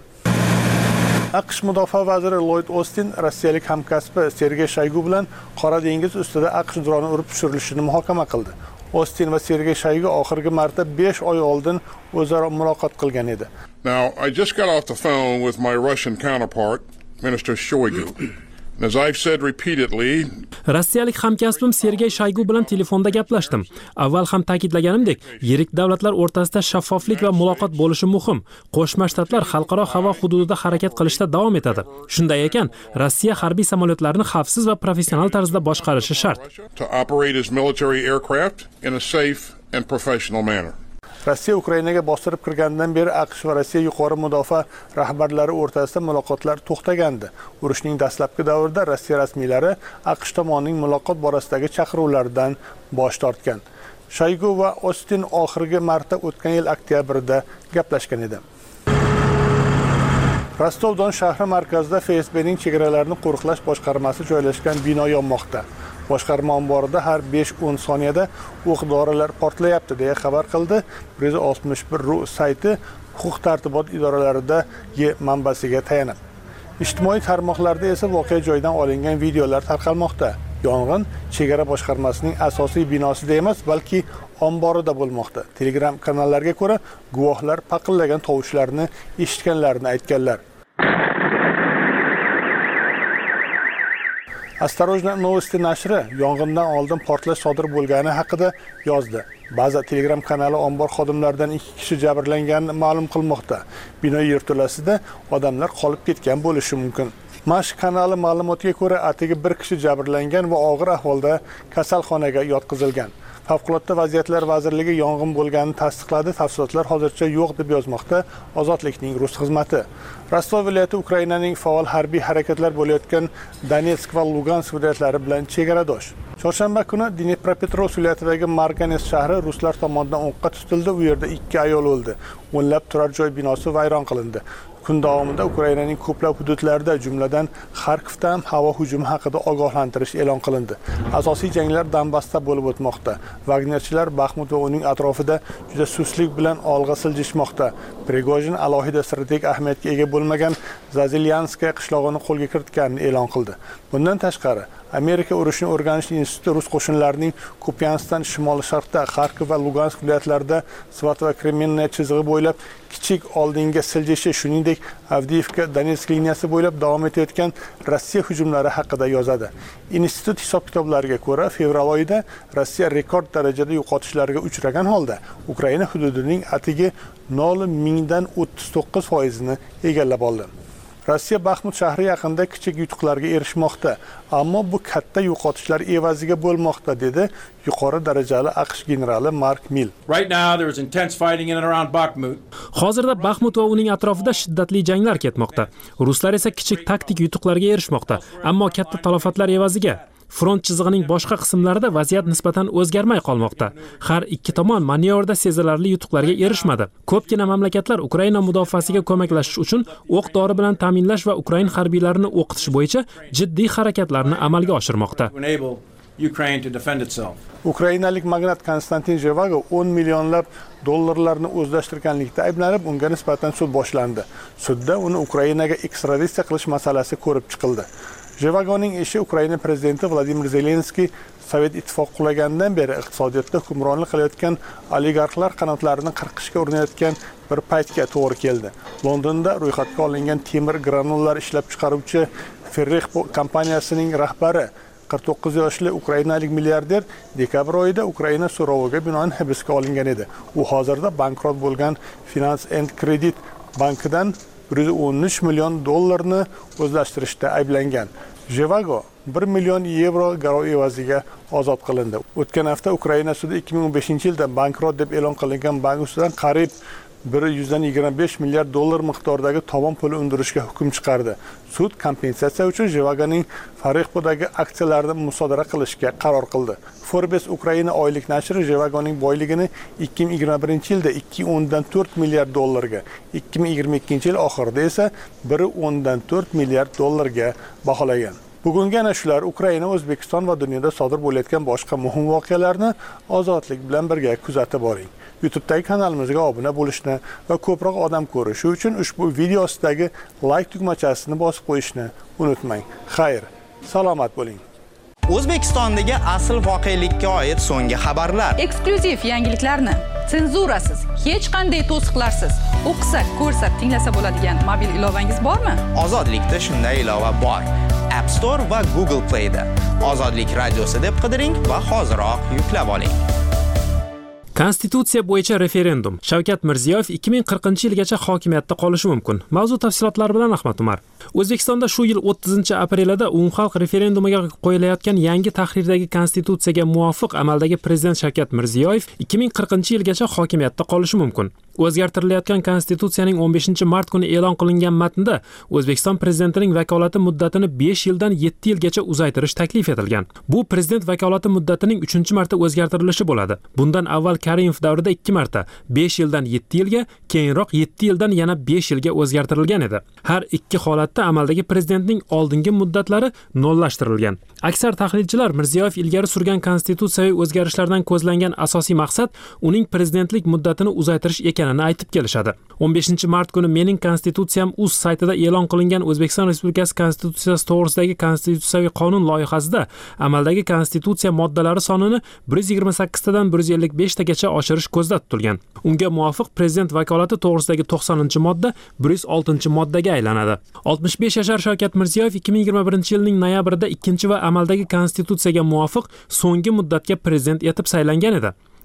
AQSh mudofaa vaziri Lloyd Austin rossiyalik hamkasbi Sergey Shoygu bilan Qora dengiz ustida AQSh droni urib tushirilishini muhokama qildi. Austin va Sergey Shoygu oxirgi marta besh oy oldin o'zaro muloqot qilgan edi. Now, I just got off the phone with my Russian counterpart, Minister Shoigu. As I've said repeatedly, Rossiyalik hamkasbim Sergey Shoygu bilan telefonda gaplashdim. Avval ham ta'kidlaganimdek, yirik davlatlar o'rtasida shaffoflik va muloqot bo'lishi muhim. Qo'shma Shtatlar xalqaro havo hududida harakat qilishda davom etadi. Shunday ekan, Rossiya harbiy samolyotlarini xavfsiz va professional tarzda boshqarishi shart. To operate its military aircraft in a safe and professional manner. Rossiya Ukrainaga bostirib kirgandan beri AQSh va Rossiya yuqori mudofaa rahbarlari o'rtasida muloqotlar to'xtagandi. Urushning dastlabki davrida Rossiya rasmiylari AQSh tomonining muloqot borasidagi chaqiruvlardan bosh tortgan. Shoygu va Austin oxirgi marta o'tgan yil oktyabrda gaplashgan edi. Rostov-Don shahri markazida F S B'ning chegaralarni qo'riqlash boshqarmasi joylashgan bino yonmoqda. Boshqarma omborida har besh o'n soniyada o'q-dorilar portlayapti, deya xabar qildi bir yuz oltmish bir ru sayti huquq-tartibot idoralaridagi manbasiga tayanib. Ijtimoiy tarmoqlarda esa voqea joyidan olingan videolar tarqalmoqda. Yong'in chegara boshqarmasining asosiy binosida emas, balki omborida bo'lmoqda. Telegram kanallarga ko'ra, guvohlar paqillagan tovushlarni eshitganlarini aytganlar. Осторожно, Novosti nashri yong'indan oldin portlash sodir bo'lgani haqida yozdi. Baza Telegram kanali ombor xodimlaridan ikki kishi jabrlanganini ma'lum qilmoqda. Bino yerto'lasida odamlar qolib ketgan bo'lishi mumkin. Mash kanali ma'lumotiga ko'ra, atigi bir kishi jabrlangan va og'ir ahvolda kasalxonaga yotqizilgan. Favqulodda vaziyatlar vazirligi yong'in bo'lganini tasdiqladi. Tafsilotlar hozircha yo'q deb yozmoqda Ozodlikning rus xizmati. Rostov viloyati Ukrainaning faol harbiy harakatlar bo'layotgan Donetsk va Lugansk viloyatlari bilan chegaradosh. Chorshanba kuni Dnepropetrovsk viloyatidagi Marganes shahri ruslar tomonidan o'qqa tutildi. U yerda ikki ayol o'ldi. O'nlab turar joy binosi vayron qilindi. Kun davomida Ukrainaning ko'plab hududlarida, jumladan Xarkovda ham havo hujumi haqida ogohlantirish e'lon qilindi. Asosiy janglar Donbassda bo'lib o'tmoqda. Wagnerchilar Baxmut va uning atrofida juda suslik bilan olg'a siljishmoqda. Prigojin alohida strategik ahamiyatga ega bo'lmagan Zazilyanskaya qishlog'ini qo'lga kiritganini e'lon qildi. Bundan tashqari, Amerika urushni o'rganish instituti rus qo'shinlarining Kupiansdan shimoli-sharqda, Xarkov va Lugansk viloyatlarida Svat va Kremenniya chizig'i bo'ylab kichik oldinga siljishi, shuningdek Avdiivka Donetsk liniyasi bo'ylab davom etayotgan Rossiya hujumlari haqida yozadi. Institut hisob-kitoblariga ko'ra, fevral oyida Rossiya rekord darajada yo'qotishlarga uchragan holda Ukraina hududining atigi nol mingdan o'ttiz to'qqiz foizini egallab oldi. Rossiya Baxmut shahri yaqinida kichik yutuqlarga erishmoqda, ammo bu katta yo'qotishlar evaziga bo'lmoqda, dedi yuqori darajali AQSh generali Mark Mill. Right now there is intense fighting in and around Bakhmut. Hozirda Baxmut va uning atrofida shiddatli janglar ketmoqda. Ruslar esa kichik taktik yutuqlarga erishmoqda, ammo katta talofatlar evaziga. Front chizig'ining boshqa qismlarida vaziyat nisbatan o'zgarmay qolmoqda. Har ikki tomon manevrda sezilarli yutuqlarga erishmadi. Ko'pgina mamlakatlar Ukraina mudofaasiga ko'maklashish uchun o'q-dori bilan ta'minlash va Ukraina harbiylarini o'qitish bo'yicha jiddiy harakatlarni amalga oshirmoqda. Ukrainalik magnat Konstantin Zhevago o'n millionlab dollarlarni o'zlashtirganlikda ayblanib, unga nisbatan sud boshlandi. Sudda uni Ukrainaga ekstraditsiya qilish masalasi ko'rib chiqildi. Zhevagoning ishi Ukraina prezidenti Vladimir Zelenskiy Sovet ittifoqi qulaganidan beri iqtisodiyotda hukmronlik qilayotgan oligarxlar qanotlarini qirqishga urinayotgan bir paytga to'g'ri keldi. Londonda ro'yxatga olingan temir granullar ishlab chiqaruvchi Ferrix kompaniyasining rahbari qirq to'qqiz yoshli ukrainalik milliarder dekabr oyida Ukraina so'roviga binoan hibsga olingan edi. U hozirda bankrot bo'lgan Finance and Credit bankidan bir yuz o'n uch million dollarni o'zlashtirishda ayblangan. Zhevago bir million yevro garov evaziga ozod qilindi. O'tgan hafta Ukraina sudi ikki ming o'n beshinchi yilda bankrot deb e'lon qilingan bank ustidan qariyb bir yuz yigirma besh milliard dollar miqdoridagi tovon puli undirishga hukm chiqardi. Sud kompensatsiya uchun Zhevagoning Farixpodagi aksiyalarini musodara qilishga qaror qildi. Forbes Ukraina oylik nashri Zhevagoning boyligini ikki ming yigirma birinchi yilda ikki o'ndan to'rt milliard dollarga, ikki ming yigirma ikkinchi yil oxirida esa bir o'ndan to'rt milliard dollarga baholagan. Bugungi ana shular Ukraina, O'zbekiston va dunyoda sodir bo'layotgan boshqa muhim voqealarni Ozodlik bilan birga kuzatib boring. YouTube'dagi kanalimizga obuna bo'lishni va ko'proq odam ko'rishi uchun ushbu video ostidagi like tugmachasini bosib qo'yishni unutmang. Xayr, salomat bo'ling. O'zbekistondagi asl voqelikka oid so'nggi xabarlar. Eksklyuziv yangiliklarni senzurasiz, hech qanday to'siqlarsiz o'qisak, ko'rsak, tinglasa bo'ladigan mobil ilovangiz bormi? Ozodlikda shunday ilova bor. App Store va Google Play'da Ozodlik radiosi deb qidiring va hoziroq yuklab oling. Konstitutsiya bo'yicha referendum. Shavkat Mirziyoyev ikki ming qirqinchi yilgacha hokimiyatda qolishi mumkin. Mavzu tafsilotlari bilan Ahmad Umar. O'zbekistonda shu yil o'ttizinchi aprelida umumxalq referendumiga qo'yilayotgan yangi tahrirdagi konstitutsiyaga muvofiq amaldagi prezident Shavkat Mirziyoyev ikki ming qirqinchi yilgacha hokimiyatda qolishi mumkin. O'zgartirilayotgan konstitutsiyaning o'n beshinchi mart kuni e'lon qilingan matnda O'zbekiston prezidentining vakolati muddatini besh yildan yetti yilgacha uzaytirish taklif etilgan. Bu prezident vakolati muddatining uchinchi marta o'zgartirilishi bo'ladi. Bundan avval Karimov davrida ikki marta besh yildan yetti yilga, keyinroq yetti yildan yana besh yilga o'zgartirilgan edi. Har ikki holatda amaldagi prezidentning oldingi muddatlari nollashtirilgan. Aksar tahlilchilar Mirziyoyev ilgari surgan konstitutsiyaviy o'zgarishlardan ko'zlangan asosiy maqsad uning prezidentlik muddatini uzaytirish ekanini aytib kelishadi. o'n beshinchi mart kuni Mening konstitutsiyam uz saytida e'lon qilingan O'zbekiston Respublikasi konstitutsiyasi to'g'risidagi konstitutsiyaviy qonun loyihasida amaldagi konstitutsiya moddalari sonini bir yuz yigirma sakkiz tadan bir yuz ellik besh tagacha oshirish ko'zda tutilgan. Unga muvofiq prezident vakolati to'g'risidagi to'qsoninchi modda bir yuz oltinchi moddaga aylanadi. oltmish besh yashar Shavkat Mirziyoyev ikki ming yigirma birinchi yilning noyabrida ikkinchi va amaldagi konstitutsiyaga muvofiq so'nggi muddatga prezident etib saylangan edi.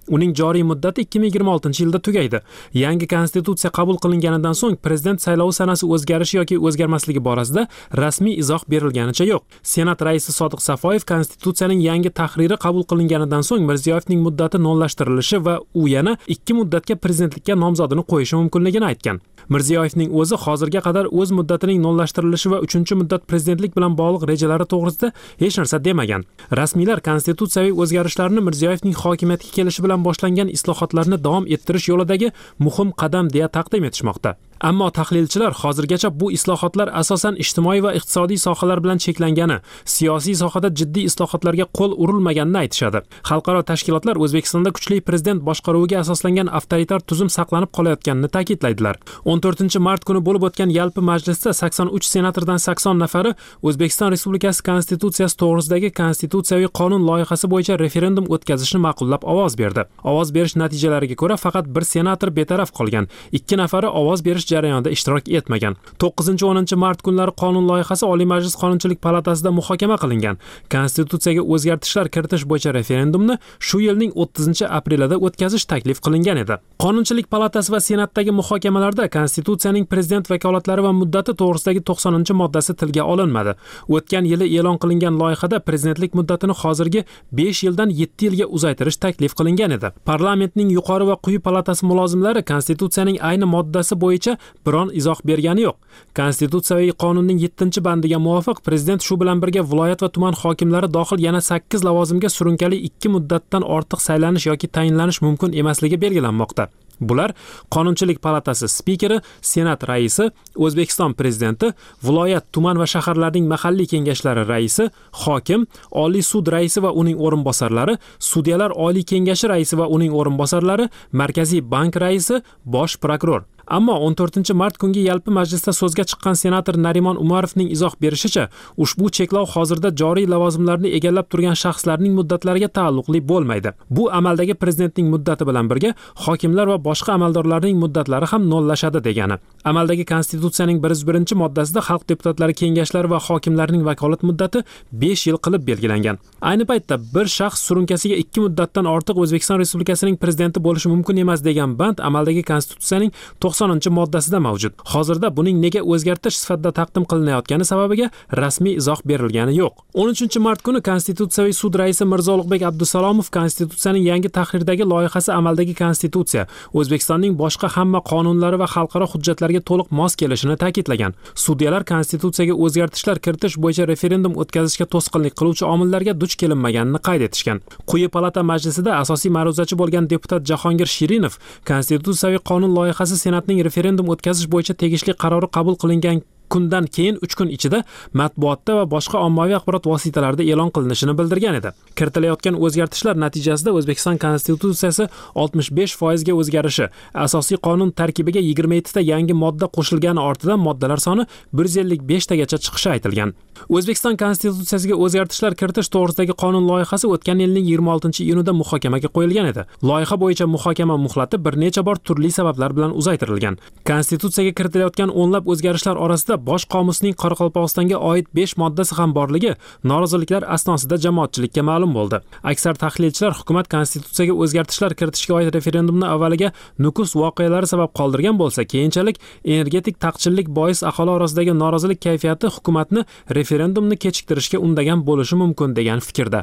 Uning joriy muddati ikki ming yigirma oltinchi yilda tugaydi. Yangi konstitutsiya qabul qilinganidan so'ng prezident saylovi sanasi o'zgarishi yoki o'zgarmasligi borasida rasmiy izoh berilganicha yo'q. Senat raisi Sodiq Safoyev konstitutsiyaning yangi tahriri qabul qilinganidan so'ng Mirziyoyevning muddati nolashtirilishi va u yana ikki muddatga prezidentlikka nomzodini qo'yishi mumkinligini aytgan. Mirziyoyevning o'zi hozirga qadar o'z muddatining nolashtirilishi va uchinchi muddat prezidentlik bilan bog'liq rejalari to'g'risida hech narsa demagan. Rasmiylar konstitutsiyaviy o'zgarishlarni Mirziyoyevning hokimiyatga kelishi bilan boshlangan islohotlarni davom ettirish yo'lidagi muhim qadam deya taqdim etishmoqda. Ammo tahlilchilar hozirgacha bu islohotlar asosan ijtimoiy va iqtisodiy sohalar bilan cheklangani, siyosiy sohada jiddiy islohotlarga qo'l urilmaganini aytishadi. Xalqaro tashkilotlar O'zbekistonda kuchli prezident boshqaruviga asoslangan avtoritar tuzum saqlanib qolayotganini ta'kidlaydilar. o'n to'rtinchi mart kuni bo'lib o'tgan yalpi majlisda sakson uch senatordan sakson nafari O'zbekiston Respublikasi Konstitutsiyasi to'g'risidagi konstitutsiyaviy qonun loyihasi bo'yicha referendum o'tkazishni ma'qullab ovoz berdi. Ovoz berish natijalariga ko'ra faqat bir senator betaraf qolgan, ikki nafari ovoz berish jarayonida ishtirok etmagan. to'qqizinchi o'ninchi mart kunlari qonun loyihasi Oliy Majlis Qonunchilik palatasida muhokama qilingan. Konstitutsiyaga o'zgartishlar kiritish bo'yicha referendumni shu yilning o'ttizinchi aprelida o'tkazish taklif qilingan edi. Qonunchilik palatasi va Senatdagi muhokamalarda Konstitutsiyaning prezident vakolatlari va muddati to'g'risidagi to'qsoninchi moddasi tilga olinmadi. O'tgan yili e'lon qilingan loyihada prezidentlik muddatini hozirgi besh yildan yetti yilga uzaytirish taklif qilingan edi. Parlamentning yuqori va quyi palatasi mulozimlari Konstitutsiyaning ayni moddasi bo'yicha biron izoh bergani yo'q. Konstitutsiyaviy qonunning yettinchi bandiga muvofiq prezident shu bilan birga viloyat va tuman hokimlari dohil yana sakkiz lavozimga surunkali ikki muddatdan ortiq saylanish yoki tayinlanish mumkin emasligi belgilanmoqda. Bular Qonunchilik palatasi spikeri, Senat raisi, O'zbekiston prezidenti, viloyat, tuman va shaharlarning mahalliy kengashlari raisi, hokim, Oliy sud raisi va uning o'rinbosarlari, sudyalar Oliy kengashi raisi va uning o'rinbosarlari, Markaziy bank raisi, bosh prokuror. Ammo o'n to'rtinchi mart kungi yalpi majlisda so'zga chiqqan senator Narimon Umarovning izoh berishicha, ushbu cheklov hozirda joriy lavozimlarni egallab turgan shaxslarning muddatlariga taalluqli bo'lmaydi. Bu amaldagi prezidentning muddati bilan birga hokimlar va boshqa amaldorlarning muddatlari ham nollashadi degani. Amaldagi konstitutsiyaning bir yuz birinchi moddasida xalq deputatlari kengashlari va hokimlarning vakolat muddati besh yil qilib belgilangan. Ayni paytda bir shaxs surunkasiga ikki muddatdan ortiq O'zbekiston Respublikasining prezidenti bo'lishi mumkin emas degan band amaldagi konstitutsiyaning to'qsoninchi moddasida mavjud. Hozirda buning nega o'zgartirish sifatida taqdim qilinayotgani sababiga rasmiy izoh berilgani yo'q. o'n uchinchi mart kuni Konstitutsiyaviy sud raisi Mirzo Ulug'bek Abdusalomov Konstitutsiyaning yangi tahrirdagi loyihasi amaldagi konstitutsiya, O'zbekistonning boshqa hamma qonunlari va xalqaro hujjatlarga to'liq mos kelishini ta'kidlagan. Sudyalar konstitutsiyaga o'zgartishlar kiritish bo'yicha referendum o'tkazishga to'sqinlik qiluvchi omillarga duch kelinmaganini qayd etishgan. Quyi palata majlisida asosiy ma'ruzachi bo'lgan deputat Jahongir Shirinov konstitutsiyaviy qonun loyihasi Senatning referendum o'tkazish bo'yicha tegishli qarori qabul qilingan kundan keyin uch kun ichida matbuotda va boshqa ommaviy axborot vositalarida e'lon qilinishini bildirgan edi. Kiritilayotgan o'zgartishlar natijasida O'zbekiston konstitutsiyasi oltmish besh foizga o'zgarishi, asosiy qonun tarkibiga yigirma yettita yangi modda qo'shilgani ortidan moddalar soni bir yuz ellik besh tagacha chiqishi aytilgan. O'zbekiston konstitutsiyasiga o'zgartishlar kiritish to'g'risidagi qonun loyihasi o'tgan yilning yigirma oltinchi iyunida muhokamaga qo'yilgan edi. Loyiha bo'yicha muhokama muhlati bir necha bor turli sabablar bilan uzaytirilgan. Konstitutsiyaga kiritilayotgan o'nlab o'zgarishlar orasida bosh qomusning Qoraqalpog'istonga oid besh moddasi ham borligi noroziliklar asnosida jamoatchilikka ma'lum bo'ldi. Aksar tahlilchilar hukumat konstitutsiyaga o'zgartishlar kiritishga oid referendumni avvaliga Nukus voqealari sabab qoldirgan bo'lsa, keyinchalik energetik taqchillik bois aholi orasidagi norozilik kayfiyati hukumatni referendumni kechiktirishga undagan bo'lishi mumkin degan fikrda.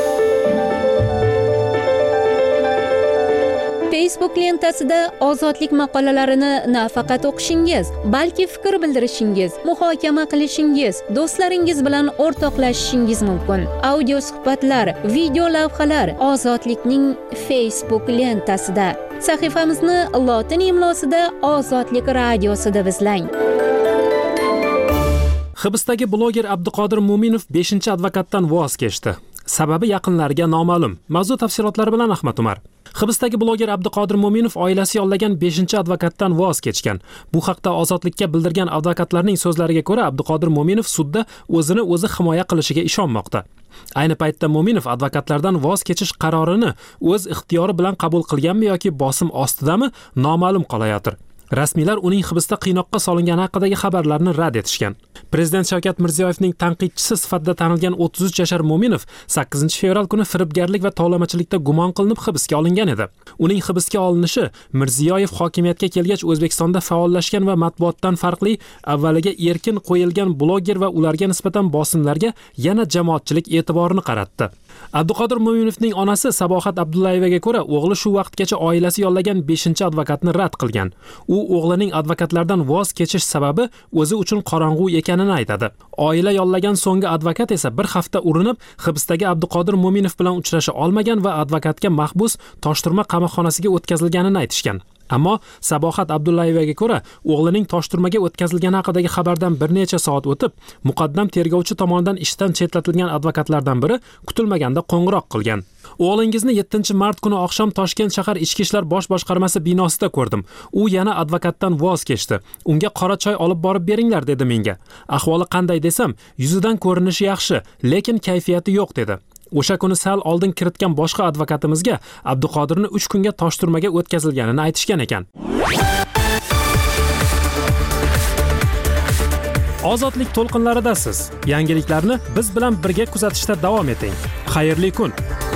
Facebook lentasida ozodlik maqolalarini nafaqat o'qishingiz, balki fikr bildirishingiz, muhokama qilishingiz, do'stlaringiz bilan o'rtoqlashishingiz mumkin. Audio suhbatlar, video lavhalar Ozodlikning Facebook lentasida. Sahifamizni lotin imlosida Ozodlik radiosida izlang. Hibsdagi bloger Abduqodir Mo'minov beshinchi advokatdan voz kechdi. Sababi yaqinlariga noma'lum. Mavzu tafsilotlari bilan Ahmad Umar. Hibsdagi bloger Abduqodir Mo'minov oilasi yollagan beshinchi advokatdan voz kechgan. Bu haqda Ozodlikka bildirgan advokatlarning so'zlariga ko'ra, Abduqodir Mo'minov sudda o'zini o'zi himoya qilishiga ishonmoqda. Ayni paytda Mo'minov advokatlardan voz kechish qarorini o'z ixtiyori bilan qabul qilganmi yoki bosim ostidami noma'lum qolayotir. Rasmiylar uning hibsda qiynoqqa solingani haqidagi xabarlarni rad etishgan. Prezident Shavkat Mirziyoyevning tanqidchisi sifatida tanilgan o'ttiz uch yashar Mo'minov sakkizinchi fevral kuni firibgarlik va tovlamachilikda gumon qilinib hibsga olingan edi. Uning hibsga olinishi Mirziyoyev hokimiyatga kelgach O'zbekistonda faollashgan va matbuotdan farqli avvaliga erkin qo'yilgan bloger va ularga nisbatan bosimlarga yana jamoatchilik e'tiborini qaratdi. Abduqodir Mo'minovning onasi Sabohat Abdullayevaga ko'ra, o'g'li shu vaqtgacha oilasi yollagan beshinchi advokatni rad qilgan. U o'g'lining advokatlardan voz kechish sababi o'zi uchun qorong'u ekanini aytadi. Oila yollagan so'nggi advokat esa bir hafta urinib, hibsdagi Abduqodir Mo'minov bilan uchrasha olmagan va advokatga mahbus Toshturma qamoqxonasiga o'tkazilganini aytishgan. Ammo Sabohat Abdullayevaga ko'ra, o'g'lining Toshturmaga o'tkazilgani haqidagi xabardan bir necha soat o'tib, muqaddam tergovchi tomonidan ishdan chetlatilgan advokatlardan biri kutilmaganda qo'ng'iroq qilgan. O'g'lingizni yettinchi mart kuni oqshom Toshkent shahar ichki ishlar bosh boshqarmasi binosida ko'rdim. U yana advokatdan voz kechdi. Unga qora choy olib borib beringlar dedi menga. Ahvoli qanday desam, yuzidan ko'rinishi yaxshi, lekin kayfiyati yo'q dedi. O'sha kuni sal oldin kiritgan boshqa advokatimizga Abduqodirni uch kunga Toshturmaga o'tkazilganini aytishgan ekan. Ozodlik to'lqinlaridasiz. Yangiliklarni biz bilan birga kuzatishda davom eting. Xayrli kun.